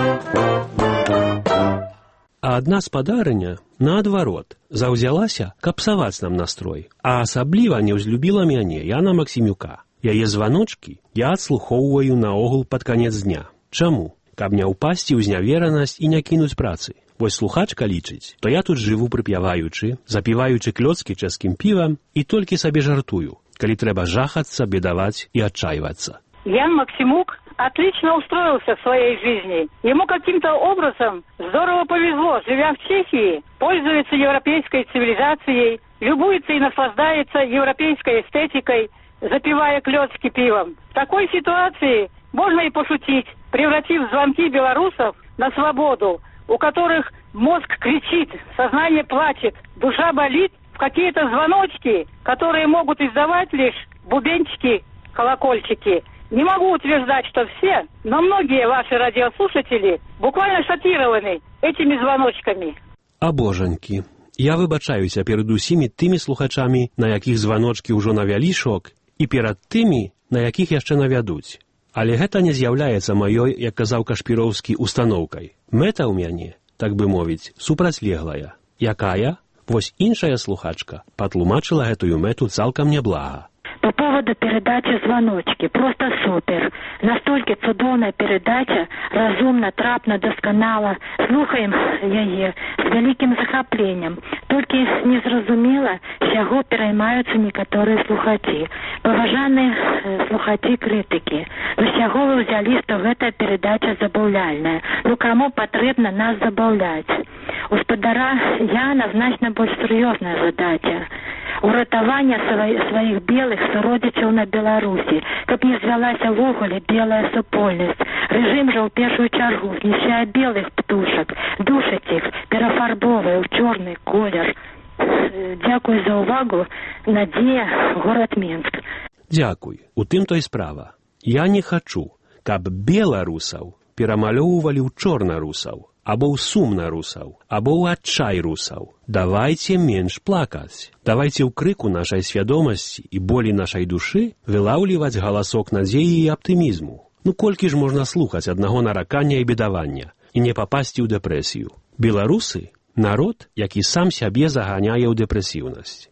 А адна спадарыня, наадварот, заўзялася, каб псаваць нам настрой, а асабліва не ўзлюбіла мяне, Яна Максімюка. Яе званочкі я адслухоўваю наогул пад канец дня. Чаму? Каб не ўпасці ў зняверанасць і не кінуць працы. Вось слухачка лічыць, то я тут жыву прыпяваючы, запіваючы клёцкі чэшскім півам і толькі сабе жартую, калі трэба жахацца, бедаваць и отчаиваться. Ян Максимук отлично устроился в своей жизни. Ему каким-то образом здорово повезло, живя в Чехии, пользуется европейской цивилизацией, любуется и наслаждается европейской эстетикой, запивая клёцки пивом. В такой ситуации можно и пошутить, превратив звонки белорусов на свободу, у которых мозг кричит, сознание плачет, душа болит, в какие-то звоночки, которые могут издавать лишь бубенчики, колокольчики. Не могу утверждать, что все, но многие ваши радиослушатели буквально шокированы этими звоночками. А божаньки, я выбачаюся перед усімі тымі слухачамі, на якіх званочкі ўжо навялі шок, і перад тымі, на якіх яшчэ навядуць. Але гэта не з'яўляецца маёй, як казаў Кашпіроўскі, устаноўкай. Мэта ў мяне, так бы мовіць, супрацьлеглая. Якая? Вось іншая слухачка патлумачыла гэтую мэту цалкам няблага. По поводу передачи «Звоночки». Просто супер. Настолько цудовная передача, разумно, трапно, досконало. Слухаем яе с великим захоплением. Только незразумела, з чаго пераймаюцца некаторыя слухачі. Паважаныя слухачі-крытыкі. З чаго вы ўзялі, што гэтая передача забаўляльная? Ну, каму патрэбна нас забаўляць? У спадара Яна значна больш сур'ёзная задача. Уратавання сваіх белых суродзічаў на Беларусі, каб не звялася ввогуле белая супольнасць. Рэжым жа ў першую чаргу знішчае белых птушак, душыць іх, перафарбоўвае ў чорны колер. Дзякуй за ўвагу. Надзея, горад Мінск. Дзякуй. У тым то і справа. Я не хачу, каб беларусаў перамалёўвалі ў чорнарусаў, або ў сумнарусаў, або ў адчай русаў. Давайце менш плакаць. Давайце ў крыку нашай свядомасці і болі нашай душы вылаўліваць галасок надзеі і аптымізму. Ну колькі ж можна слухаць аднаго наракання і бедавання і не папасці ў дэпрэсію? Беларусы – народ, які сам сябе заганяе ў дэпрэсіўнасць.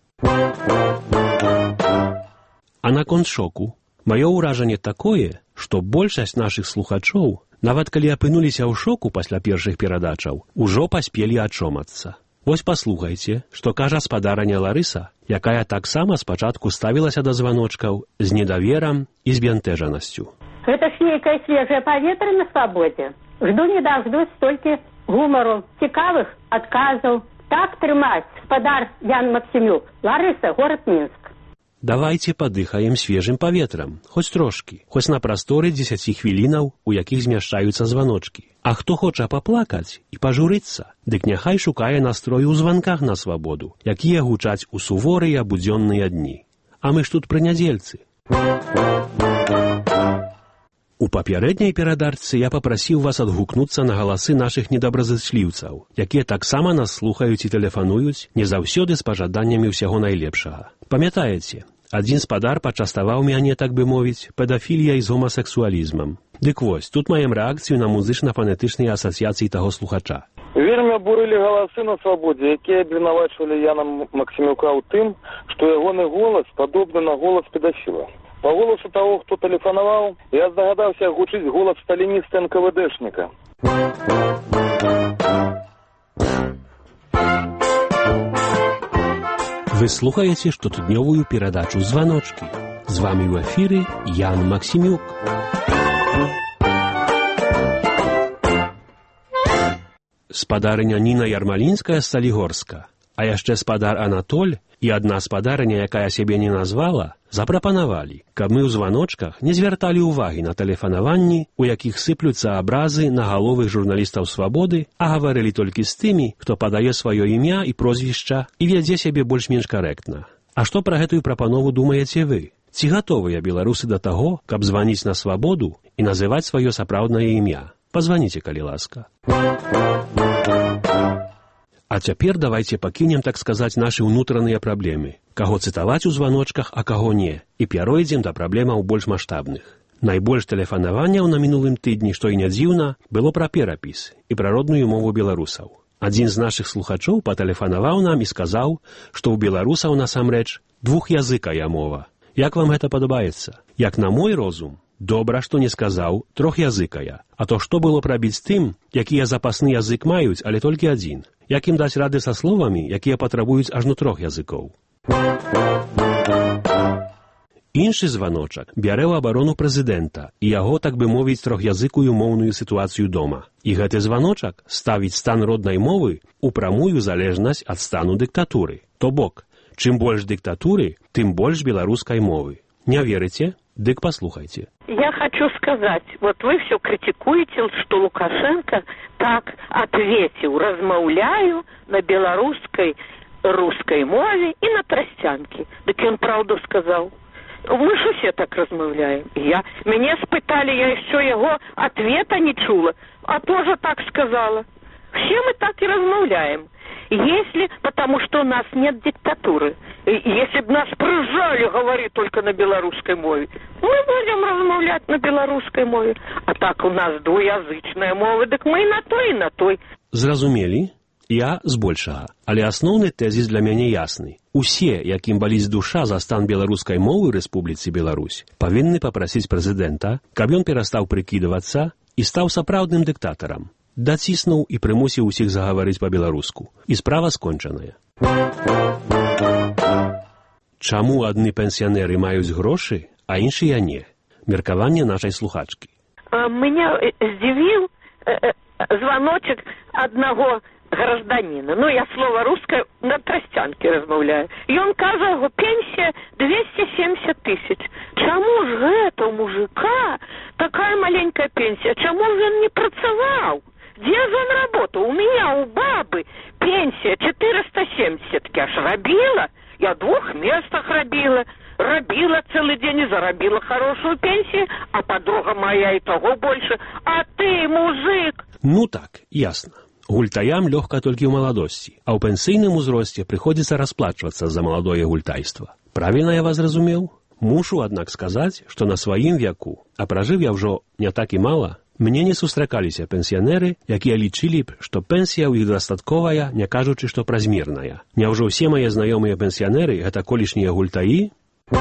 А наконт шоку, маё ўражанне такое, што большасць нашых слухачоў, нават калі апынуліся ў шоку пасля першых перадачаў, ужо паспелі ачомацца. Вось паслухайце, што кажа спадарыня Ларыса, якая таксама спачатку ставілася да званочкаў з недаверам і збянтэжанасцю. Гэта ж нейкае свежае паветра на свабодзе. Жду не даждусь столькі гумару, цікавых адказаў. Так трымаць, спадар Ян Максімюк. Ларыса, горад Мінск. Давайце падыхаем свежым паветрам, хоць трошкі, хоць на прасторы дзесяці хвілінаў, у якіх змяшчаюцца званочкі. А хто хоча паплакаць і пажурыцца, дык няхай шукае настрою ў званках на свабоду, якія гучаць у суворыя будзённыя дні. А мы ж тут прынядзельцы. У папярэдняй перадарцы я папрасіў вас адгукнуцца на галасы нашых недобразычліўцаў, якія таксама нас слухаюць і тэлефануюць, не заўсёды з пажаданнямі ўсяго найлепшага. Памятаеце, адзін спадар пачаставаў мяне, так бы мовіць, педафіліяй з гомасексуалізмам. Дык вось, тут маем рэакцыю на музычна-фанетычныя асацыяцыі таго слухача. Вельмі абурылі галасы на свабодзе, якія абвінавачвалі Яна Максімюка ў тым, што ягоны голас падобны на голас педафіла. По голосу того, хто тэлефанаваў, я здагадаўся гучыць голас сталініста эн ка вэ дэшніка. Вы слухаеце штотыднёвую перадачу «Званочкі». З вамі ў эфіры Ян Максімюк. Спадарыня Ніна Ярмалінская з Салігорска, а яшчэ спадар Анатоль і адна спадарыня, якая сябе не назвала, запрапанавалі, каб мы ў званочках не звярталі ўвагі на тэлефанаванні, у якіх сыплюцца абразы на галовых журналістаў «Свабоды», а гаварылі толькі з тымі, хто падае сваё імя і прозвішча і вядзе сябе больш-менш карэктна. А што пра гэтую прапанову думаеце вы? Ці гатовыя беларусы да таго, каб званіць на «Свабоду» і называць сваё сапраўднае імя? Пазваніце, калі ласка. А цяпер давайце пакінем, так сказаць, нашы ўнутраныя праблемы. Каго цытаваць у званочках, а каго не. І пяройдзем да праблемаў больш маштабных. Найбольш тэлефанаванняў на мінулым тыдні, што і не дзіўна, было пра перапіс і пра родную мову беларусаў. Адзін з нашых слухачоў патэлефанаваў нам і сказаў, што ў беларусаў насамрэч двухязыкая мова. Як вам гэта падабаецца? Як на мой розум, добра, што не сказаў трохязыкая. А то што было б рабіць тым, якія запасны язык маюць, але толькі адзін? Як ім даць рады са словамі, якія патрабуюць ажно трох языкоў? Іншы званочак бярэ ў абарону прэзідэнта і яго, так бы мовіць, трохязыкую моўную сітуацыю дома. І гэты званочак ставіць стан роднай мовы ў прамую залежнасць ад стану дыктатуры. То бок, чым больш дыктатуры, тым больш беларускай мовы. Не верыце? Дык паслухайце. Я хочу сказать, вот вы все критикуете, что Лукашенко так ответил, размаўляю на белорусской, русской мове и на тростянке. Так он правду сказал. Мы же все так размаўляем. Я, меня спытали, я еще его ответа не чула, а тоже так сказала. Все мы так и размаўляем. Если, потому что у нас нет диктатуры. Если бы нас прижали говорить только на белорусской мове, мы будем размаўлять на белорусской мове. А так у нас двуязычная мова, так мы и на той, и на той. Зразумелі? Я збольшага. Але асноўны тэзіс для мяне ясны. Усе, якім баліць душа за стан беларускай мовы ў Рэспубліцы Беларусь, павінны папрасіць прэзідэнта, каб ён перастаў прыкідвацца і стаў сапраўдным дыктатарам. Даціснуў і прымусіў усіх загаварыць па-беларуску. І справа скончаная. Чаму адны пенсіянеры маюць грошы, а іншыя не? Меркаванне нашай слухачкі. Меня здзівіў звоночек одного гражданина. Ну, я слово русское на тростянке размаўляю. И он кажа, его пенсия двести семьдесят тысяч. Чаму ж гэта у мужика такая маленькая пенсия? Чаму ж он не працаваў? Где же он работал? У меня, у бабы, пенсия четыреста семьдесят. Я ж рабила. Я в двух местах рабила. рабіла цэлы дзень і зарабіла хорошую пенсію, а подруга моя і того больше. А ты, мужик... Ну так, ясно. Гультаям лёгка толькі ў маладосці, а ў пенсійным узросце прыходзіцца расплачвацца за маладое гультайства. Правільна я вас зразумеў? Мушу, аднак, сказаць, што на сваім веку, а пражыў я ўжо не так і мала, мне не сустракаліся пенсіянеры, якія лічылі б, што пенсія ў іх дастатковая, не кажучы, што празмерная. Няўжо ўсе мае знаёмыя пенсіянеры гэта колішнія гультаі?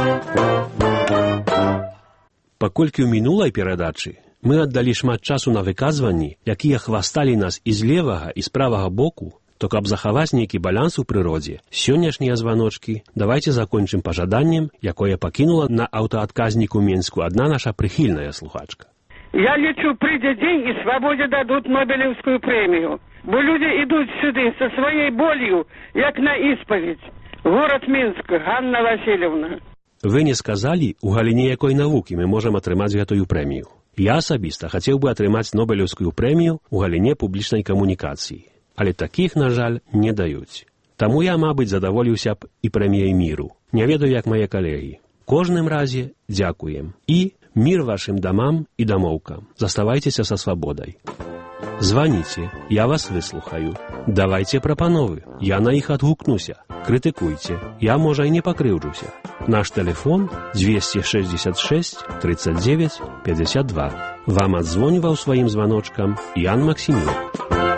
Паколькі ў мінулай перадачы мы аддалі шмат часу на выказванні, якія хвасталі нас і з левага, і з правага боку, то каб захаваць нейкі баланс у прыродзе, сённяшнія званочкі давайце закончым пажаданнем, якое пакінула на аўтаадказніку Менску адна наша прыхільная слухачка. Я лічу, прыйдзе дзень і свабодзе дадуць Нобелевскую прэмію, бо людзі ідуць сюды са сваёй болью, як на исповедь. Город Минск, Ганна Васильевна. Вы не сказалі, у галіне якой навукі мы можам атрымаць гэтую прэмію. Я асабіста хацеў бы атрымаць Нобелевскую прэмію ў галіне публічнай камунікацыі, але такіх, на жаль, не даюць. Таму я, мабыць, задаволіўся б і прэміяй міру. Не ведаю, як мае калегі. Кожным разе дзякуем. І мір вашым дамам і дамоўкам. Заставайцеся са свабодай. Званіце, я вас выслухаю. Давайце прапановы, я на іх адгукнуся. Крытыкуйце, я, можа, і не пакрыўджуся. Наш тэлефон двести шестьдесят шесть тридцать девять пятьдесят два. Вам адзвоніваў сваім званочкам Ян Максімюк.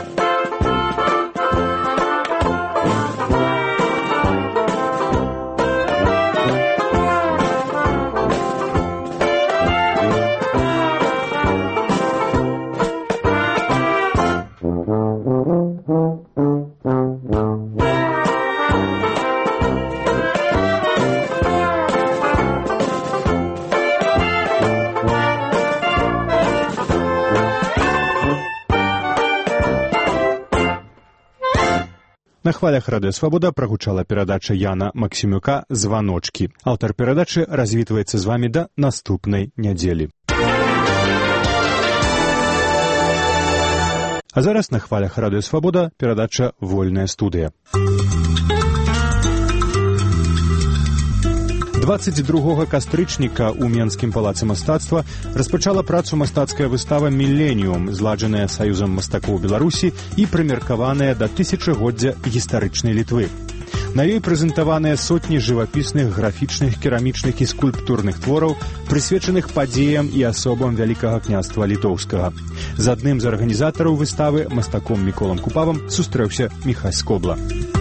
На хвалях радыё «Свабода» прагучала перадача Яна Максімюка «Званочкі». Аўтар перадачы развітваецца з вамі да наступнай нядзелі. А зараз на хвалях радыё «Свабода» перадача «Вольная студыя». дваццаць другога кастрычніка ў Менскім палацы мастацтва распачала працу мастацкая выстава «Міленіум», зладжаная Саюзам мастакоў Беларусі і прымеркаваная да тысячагоддзя гістарычнай Літвы. На ёй прэзентаваныя сотні жывапісных, графічных, керамічных і скульптурных твораў, прысвечаных падзеям і асобам Вялікага княства Літоўскага. З адным з арганізатараў выставы, мастаком Міколам Купавам, сустрэўся Міхась Скобла.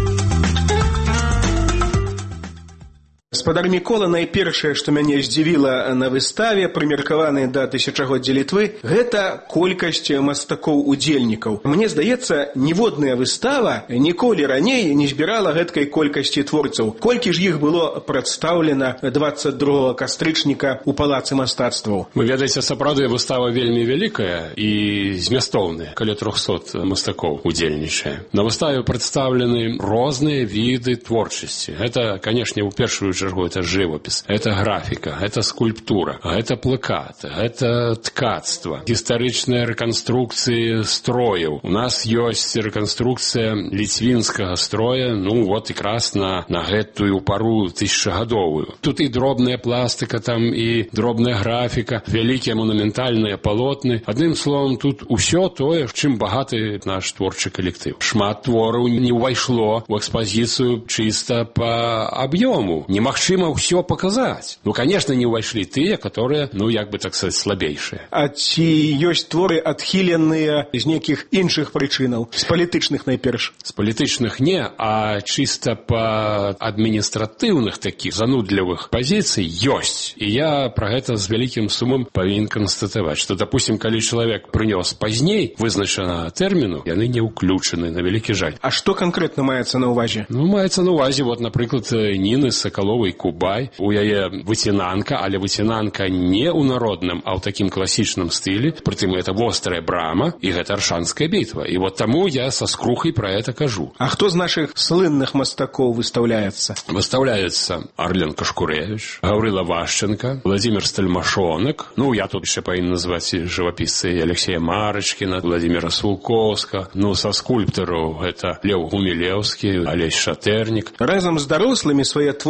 Гаспадар Мікола, найпершае, што мяне здзівіла на выставе, прымеркаванай да тысячагоддзя Літвы, гэта колькасць мастакоў-удзельнікаў. Мне здаецца, ніводная выстава ніколі раней не збірала гэткай колькасці творцаў. Колькі ж іх было прадстаўлена дваццаць другога кастрычніка ў палацы мастацтваў? Вы ведаеце, сапраўды выстава вельмі вялікая і змястоўная, каля трохсот мастакоў удзельнічае. На выставе прадстаўлены розныя віды творчасці. Гэта, канешне, у першую чаргу это жывапіс, это графіка, это скульптура, это плакат, это ткацтва, гістарычныя рэканструкцыі строяў. У нас ёсць рэканструкцыя ліцвінскага строя, ну вот якраз на, на гэтую пару тысячагадовую. Тут і дробная пластыка, там і дробная графіка, вялікія монументальныя палотны. Адным словом, тут усё тое, чым багаты наш творчы калектыў. Шмат твораў не ўвайшло ў экспазіцыю чыста па аб'ёму. Немагчыма ўсё паказаць. Ну, конечно, не ўвайшлі тыя, которые, ну, як бы так сказаць, слабейшыя. А ці ёсць творы адхіленыя з нейкіх іншых прычынаў? З палітычных найперш? З палітычных не, а чыста па адміністратыўных такіх занудлівых пазіцый ёсць. І я пра гэта з вялікім сумам павінен канстатаваць, што, допустим, калі чалавек прынёс пазней вызначанага тэрміну, яны не ўключаны, на вялікі жаль. А што канкрэтна маецца на ўвазе? Ну, маецца на ўвазе, вот, напрыклад, Ніны Сакаловай Кубай. У яе выцінанка, але выцінанка не ў народным, а ў такім класічным стылі. Прытым, гэта вострая брама, і гэта Аршанская бітва. І вот таму я са скрухай пра гэта кажу. А хто з нашых слынных мастакоў выстаўляецца? Выстаўляецца Арлен Кашкурэвіч, Гаўрыла Вашченка, Владимир Стальмашонак. Ну, я тут яшчэ павінен назваць жывапісцы Алексея Марачкіна, Владимира Сулкоўска. Ну, са скульптараў гэта Леў Гумілеўскі, Алесь Шатэрнік. Разам з дарослымі свае творы вы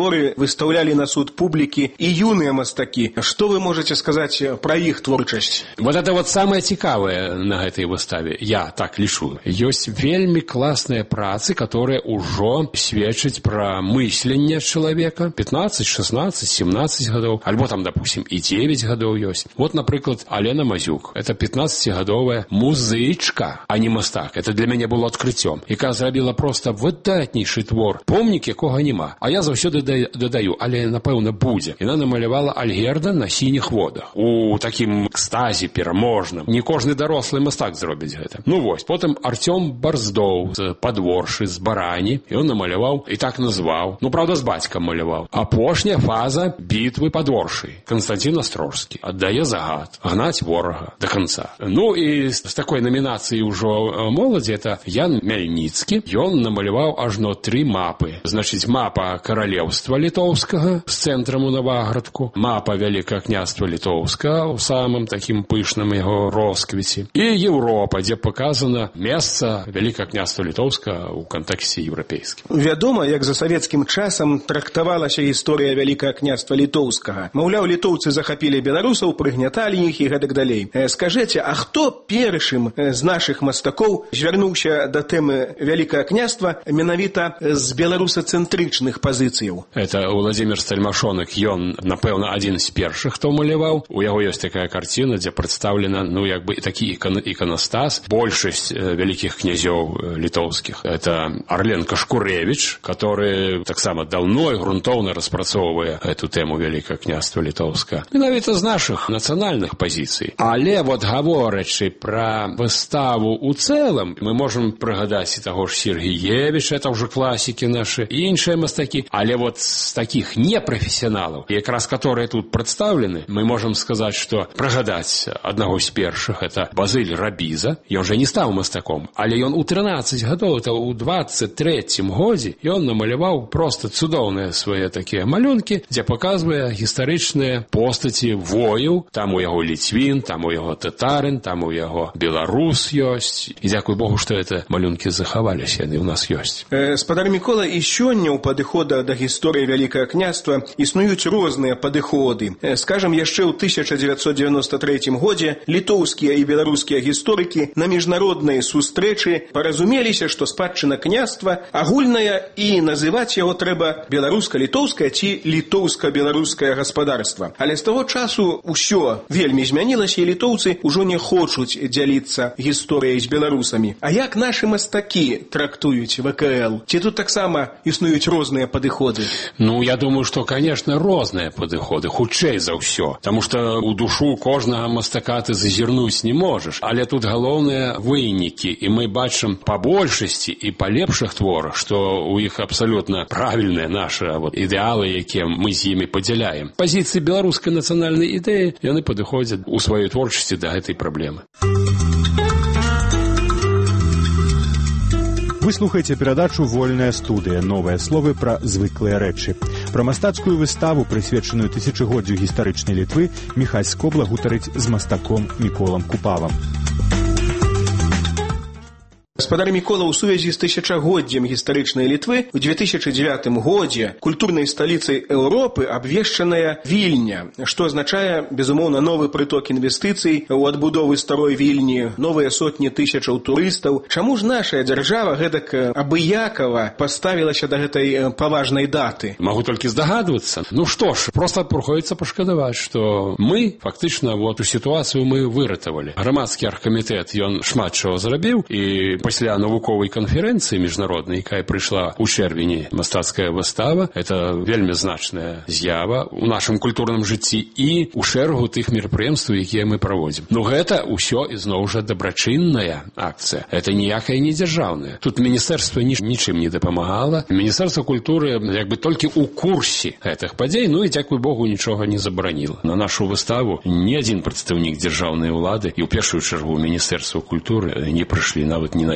выставлялі на суд публікі і юныя мастакі. Што вы можаце сказаць пра іх творчасць? Вот это вот самое цікавае на гэтай выставе, я так лічу. Ёсць вельмі класныя працы, которые ўжо сведчаць пра мысленне чалавека пятнадцать, шестнадцать, семнадцать гадоў, альбо там, допустим, і девять гадоў ёсць. Вот, напрыклад, Алена Мазюк. Это пятнадцатигадовая музычка, а не мастак. Это для мяне было адкрыццём, якая зрабіла просто выдатнейшы твор, помнік якога няма. А я заўсёды дадаю, але напэўна будзе. Яна намалявала Альгерда на сініх водах. У такім экстазе пераможным. Не кожны дарослы мастак зробіць гэта. Ну вось, потым Артём Барздоў з Падворшы, з Барані, ён намаляваў і так назваў. Ну, правда, з бацькам маляваў. Апошняя фаза бітвы Падворшай. Константин Острожскі аддае загад гнаць ворага до конца. Ну і з такой намінацыі ўжо моладзі это Ян Мяльніцкі. Ён намаляваў ажно тры мапы. Значыць, мапа каралеўства літоўскага з цэнтрам у Наваградку, мапа Вялікага княства Літоўска у самым такім пышным яго росквіце, і Еўропа, дзе паказана месца Вялікага княства Літоўска ў кантэксце еўрапейскім. Вядома, як за савецкім часам трактавалася гісторыя Вялікага княства Літоўскага. Маўляў, літоўцы захапілі беларусаў, прыгняталі іх і гэтак далей. Скажыце, а хто першым з нашых мастакоў звярнуўся да тэмы Вялікага княства менавіта з беларусацэнтрычных пазіцыяў? Это Владзімір Стальмашонак, ён, напэўна, адзін з першых, хто маляваў. У яго ёсць такая карціна, дзе прадстаўлена, ну, як бы такі іканастас, большасць вялікіх князёў літоўскіх. Это Арленка Шкурэвіч, который таксама даўно і грунтоўна распрацоўвае эту тэму Вялікага княства Літоўска. Менавіта з нашых нацыянальных пазіцый. Але вот гаворачы пра выставу ў цэлым, мы можам прыгадаць і таго ж Сергеевича, это ўжо класікі нашы, і іншыя мастакі. Але вот з такіх непрафесіяналаў, якраз которые тут прадстаўлены, мы можам сказаць, што прыгадаць аднаго з першых, это Базыль Рабіза. Ён жа не стаў мастаком, але ён у трынаццаць гадоў, это ў двадцать третьем годзе, ён намаляваў просто цудоўныя свае такія малюнкі, дзе паказвае гістарычныя постаці вояў. Там у яго ліцвін, там у яго татарын, там у яго беларус ёсць. І дзякуй Богу, што это малюнкі захаваліся, яны ў нас ёсць. Э, спадар Мікола, і сёння ў падыходах да гісторыі Вялікага княства існуюць розныя падыходы. Э, скажам, яшчэ ў тысяча дзевяцьсот девяносто третьем годзе літоўскія і беларускія гісторыкі на міжнароднай сустрэчы паразумеліся, што спадчына княства агульная і называць яго трэба беларуска-літоўскае ці літоўска-беларускае гаспадарства. Але з таго часу ўсё вельмі змянілася, і літоўцы ўжо не хочуць дзяліцца гісторыяй з беларусамі. А як нашы мастакі трактуюць вэ ка эл? Ці тут таксама існуюць розныя падыходы? Ну, я думаю, што, конечно, розныя падыходы, хутчэй за ўсё. Таму што у душу кожнага мастака ты зазірнуць не можаш. Але тут галоўныя вынікі, і мы бачым па большасці і па лепшых творах, што у іх абсалютна правільныя нашы вот, ідэалы, якія мы з імі падзяляем. Пазіцыі беларускай нацыянальнай ідэі, яны падыходзяць у сваёй творчасці да гэтай праблемы. Вы слухаеце перадачу «Вольная студыя». Новыя словы пра звыклыя рэчы. Пра мастацкую выставу, прысвечаную тысячагоддзю гістарычнай Літвы, Міхась Скобла гутарыць з мастаком Міколам Купалам. Гаспадар Мікола, у сувязі з тысячагоддзем гістарычнай Літвы у две тысячи девятом годзе культурнай сталіцай Еўропы абвешчаная Вільня, што азначае, безумоўна, новы прыток інвестыцый у адбудовы старой Вільні, новыя сотні тысячаў турыстаў. Чаму ж наша дзяржава гэтак абыякава паставілася да гэтай паважнай даты? Магу толькі здагадвацца. Ну што ж, проста прыходзіцца пашкадаваць, што мы, фактычна, вот, у сітуацыю мы выратавалі. Грамадскі аргкамітэт, ён шмат чаго зрабіў, і пасля навуковай канферэнцыі міжнароднай, якая прыйшла ў чэрвені, мастацкая выстава, это вельмі значная з'ява ў нашым культурным жыцці і ў шэрагу тых мерапрыемстваў, якія мы праводзім. Ну гэта ўсё ізноў жа дабрачынная акцыя. Это ніякая не дзяржаўная. Тут міністэрства ні, нічым не дапамагала. Міністэрства культуры як бы толькі ў курсе гэтых падзей, ну і дзякуй Богу нічога не забараніла. На нашу выставу ні адзін прадстаўнік дзяржаўнай улады і ў першую чаргу міністэрства культуры не прыйшлі нават не наведаць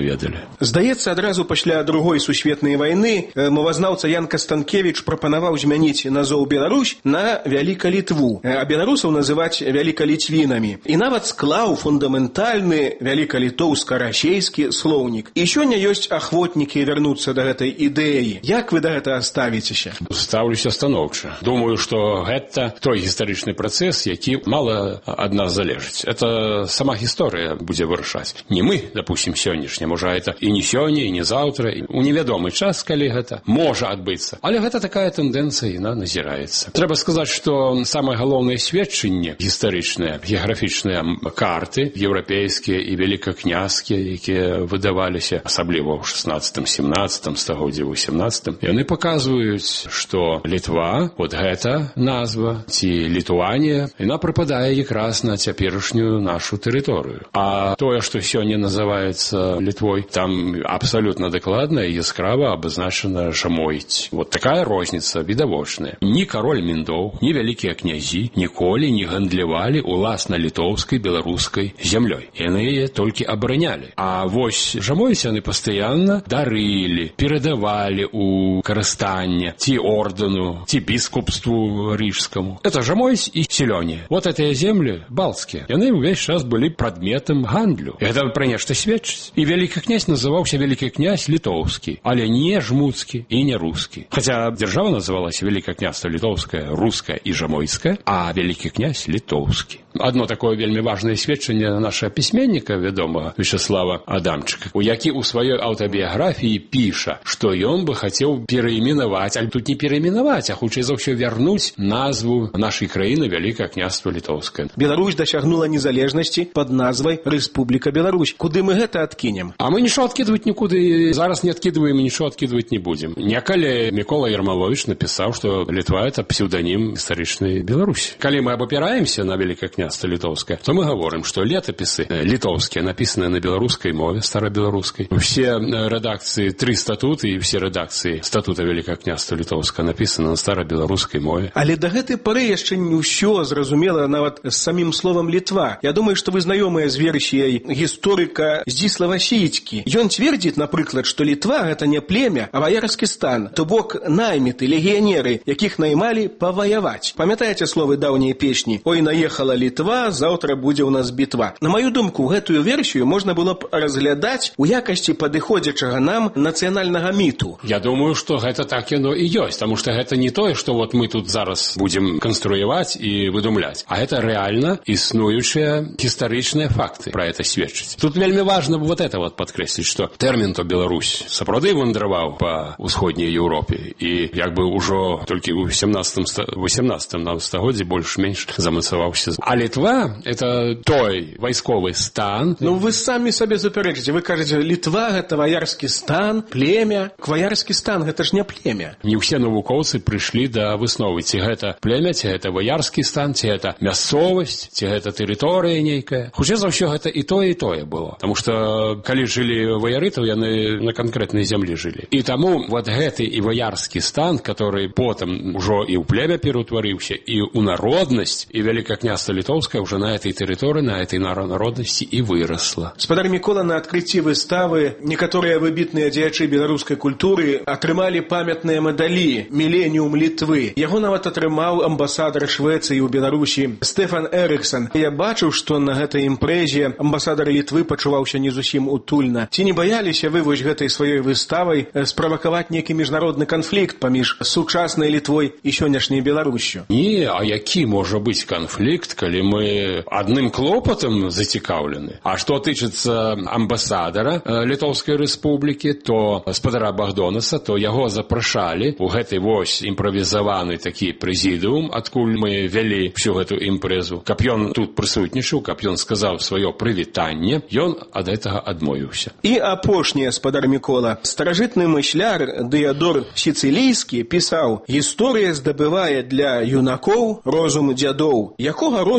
ведалі. Здаецца, адразу пасля другой сусветнай вайны мовазнаўца Ян Кастанкевіч прапанаваў змяніць назоў Беларусь на Вялікалітву, а беларусаў называць вялікалітвінамі. І нават склаў фундаментальны вялікалітоўска-расейскі слоўнік. І сёння ёсць ахвотнікі вярнуцца да гэтай ідэі. Як вы да гэтага ставіцеся? Ставлюся станоўча. Думаю, што гэта той гістарычны працэс, які мала ад нас залежыць. Это сама гісторыя будзе вырашаць. Не мы, допустим, сённяшня, можа, это і не сёння, і не заўтра, і у невядомы час, калі гэта можа адбыцца. Але гэта такая тэндэнцыя, яна назіраецца. Трэба сказаць, што самае галоўнае сведчанне гістарычнае, геаграфічныя карты, еўрапейскія і велікакняскія, якія выдаваліся, асабліва ў шаснаццатым-сямнаццатым стагоддзі, восемнаццатым, яны паказваюць, што Літва, вот гэта назва, ці Літуанія, яна прыпадае якраз на цяперашнюю нашу тэрыторыю. А тое, што сёння называецца Літвой, там абсалютна дакладна і яскрава абазначана Жамойць. Вот такая розніца відавочная. Ні кароль Міндоў, ні вялікія князі ніколі не гандлявалі уласна літоўскай беларускай зямлёй. Яны яе толькі абаранялі. А вось Жамойць яны пастаянна дарылі, перадавалі у карыстанне ці ордэну, ці біскупству рыжскаму. Это Жамойць і Селёнія. Вот этыя землі балцкія. Яны ўвесь час былі прадметам гандлю. І гэта пра нешта сведчыць. І вялікі князь называўся вялікі князь літоўскі, але не жмуцкі і не рускі. Хаця дзяржава называлася Вялікае княства літоўскае, рускае і жамойскае, а вялікі князь літоўскі. Одно такое вельмі важнае сведчанне нашага пісьменніка, вядомага Вячеслава Адамчыка, у які ў сваёй аўтабіяграфіі піша, што ён бы хацеў пераіменаваць, але тут не пераіменаваць, а хутчэй за ўсё вярнуць назву нашай краіны Вялікае княства літоўскае. Беларусь дасягнула незалежнасці пад назвай Рэспубліка Беларусь. Куды мы гэта адкінем? А мы нічого адкідваць нікуды зараз не адкідваем і нічого адкідваць не будзем. Некалі Мікола Ярмалович напісаў, што Літва — это псеўданім гістарычнай Беларусі. Калі мы абапіраемся на Вялікае княства літоўскае, то мы гаворым, што летапісы літоўскія напісаныя на беларускай мове, старабеларускай. Усе рэдакцыі, тры статуты і все рэдакцыі статута Вялікае княства літоўскага напісаны на старабеларускай мове. Але да гэтай пары яшчэ не ўсё зразумела нават з самім словам Літва. Я думаю, што вы знаёмыя з версіяй гісторыка Здзіслава Сіцькі. Ён цвердзіць, напрыклад, што Літва — гэта не племя, а ваярскі стан, то бок найміты, легіянеры, якіх наймалі паваяваць. Памятаеце словы даўняй песні «Ой, наехала Літва, заўтра будзе ў нас бітва». На маю думку, гэтую версію можна было б разглядаць у якасці падыходзячага нам нацыянальнага міту. Я думаю, што гэта так яно і ёсць, таму што гэта не тое, што вот мы тут зараз будзем канструяваць і выдумляць, а гэта рэальна існуючыя гістарычныя факты пра гэта сведчыць. Тут вельмі важна вот это вот падкрэсліць, што тэрмін то Беларусь сапраўды вандраваў па ўсходняй Еўропе і як бы ўжо толькі ў сямнаццатым-восемнаццатым стагоддзі больш-менш замацаваўся. А Літва — это той вайсковы стан. Ну вы самі сабе запярэчыце. Вы кажаце, Літва — гэта ваярскі стан, племя. Ваярскі стан — гэта ж не племя. Не ўсе навукоўцы прыйшлі да высновы, ці гэта племя, ці гэта ваярскі стан, ці гэта мясцовасць, ці гэта тэрыторыя нейкая. Хутчэй за ўсё гэта і тое, і тое было. Таму што калі жылі ваяры, то яны на канкрэтнай зямлі жылі. І таму вот гэты і ваярскі стан, который потым ужо і ў племя пераўтварыўся, і ў народнасць, і Вялікае княства літоўскае ўжо на этой тэрыторыі, на этой народнасці і вырасла. Спадар Мікола, на адкрыцці выставы некаторыя выбітныя дзеячы беларускай культуры атрымалі памятныя медалі «Міленіум Літвы». Яго нават атрымаў амбасадар Швецыі ў Беларусі Стэфан Эрыксон. Я бачыў, што на гэтай імпрэзе амбасадар Літвы пачуваўся не зусім утульна. Ці не баяліся вы вось гэтай сваёй выставай справакаваць нейкі міжнародны канфлікт паміж сучаснай Літвой і сённяшняй Беларуссю? Не, а які можа быць канфлікт, калі мы адным клопатам зацікаўлены? А што тычыцца амбасадара Літоўскай рэспублікі, то спадара Богданаса, то яго запрашалі у гэтай вось імправізаваны такі прэзідыум, адкуль мы вялі всю гэту імпрэзу, каб ён тут прысутнічаў, каб ён сказаў сваё прывітанне, ён ад гэтага адмовіўся. І апошняе, спадар Мікола. Старажытны мысляр Дыядор Сіцылійскі пісаў: «Гісторыя здабывае для юнакоў розум дзядоў. Якога розуму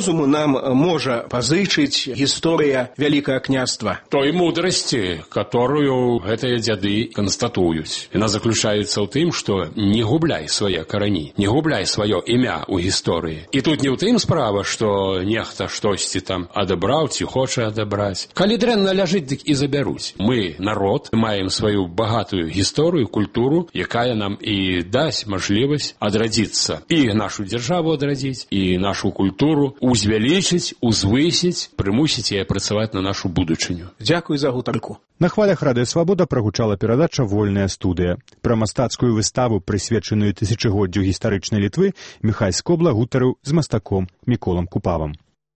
розуму нам можа пазычыць гісторыя Вялікага княства? Той мудрасці, которую гэтыя дзяды канстатуюць. Яна заключаецца ў тым, што не губляй свае карані, не губляй сваё імя ў гісторыі. І тут не ў тым справа, што нехта штосьці там адабраў ці хоча адабраць. Калі дрэнна ляжыць, дык і забяруць. Мы, народ, маем сваю багатую гісторыю, культуру, якая нам і дасць мажлівасць адрадзіцца. І нашу дзяржаву адрадзіць, і нашу культуру узвялічыць, узвысіць, прымусіць яе працаваць на нашу будучыню. Дзякуй за гутарку. На хвалях Радыё Свабода прагучала перадача «Вольная студыя». Пра мастацкую выставу, прысвечаную тысячагоддзю гістарычнай Літвы, Міхай Скобла гутарыў з мастаком Міколам Купавам.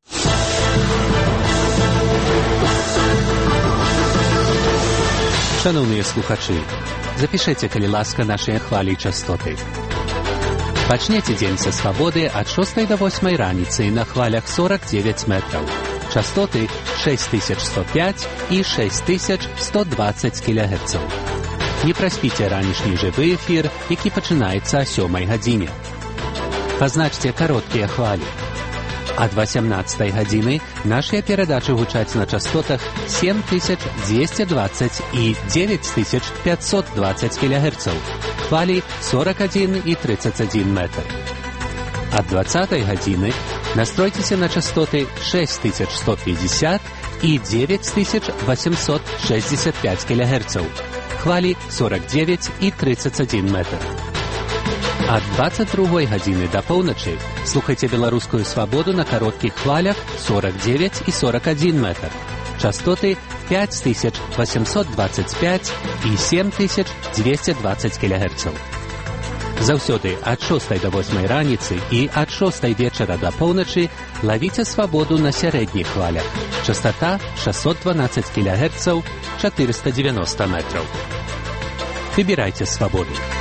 Шановныя слухачы, запішыце, калі ласка, нашыя хвалі і частоты. Пачнеце дзень са свабоды ад шостай да восьмай раніцы на хвалях сорок девять метраў. Частоты шесть тысяч сто пять і шесть тысяч сто двадцать кілогерцаў. Не праспіце ранішні жывы эфір, які пачынаецца о сёмай гадзіне. Пазначце кароткія хвалі. Ад восемнадцатай гадзіны нашыя перадачы гучаць на частотах семь тысяч двести двадцать і девять тысяч пятьсот двадцать кілогерцаў. Хвалі сорок один і тридцать один метр. Ад двадцатай гадзіны настройцеся на частоты шесть тысяч сто пятьдесят і девять тысяч восемьсот шестьдесят пять кілогерцаў. Хвалі сорок девять і тридцать один метр. Ад двадцать другой гадзіны да поўначы слухайце беларускую свабоду на кароткіх хвалях сорок девять і сорок один метр. Частоты пять тысяч восемьсот двадцать пять і семь тысяч двести двадцать кілогерцаў. Заўсёды ад шостай да восьмай раніцы і ад шостай вечара да поўначы лавіце свабоду на сярэдніх хвалях. Частота шестьсот двенадцать кілогерцаў, четыреста девяносто метров. Выбирайте свободу.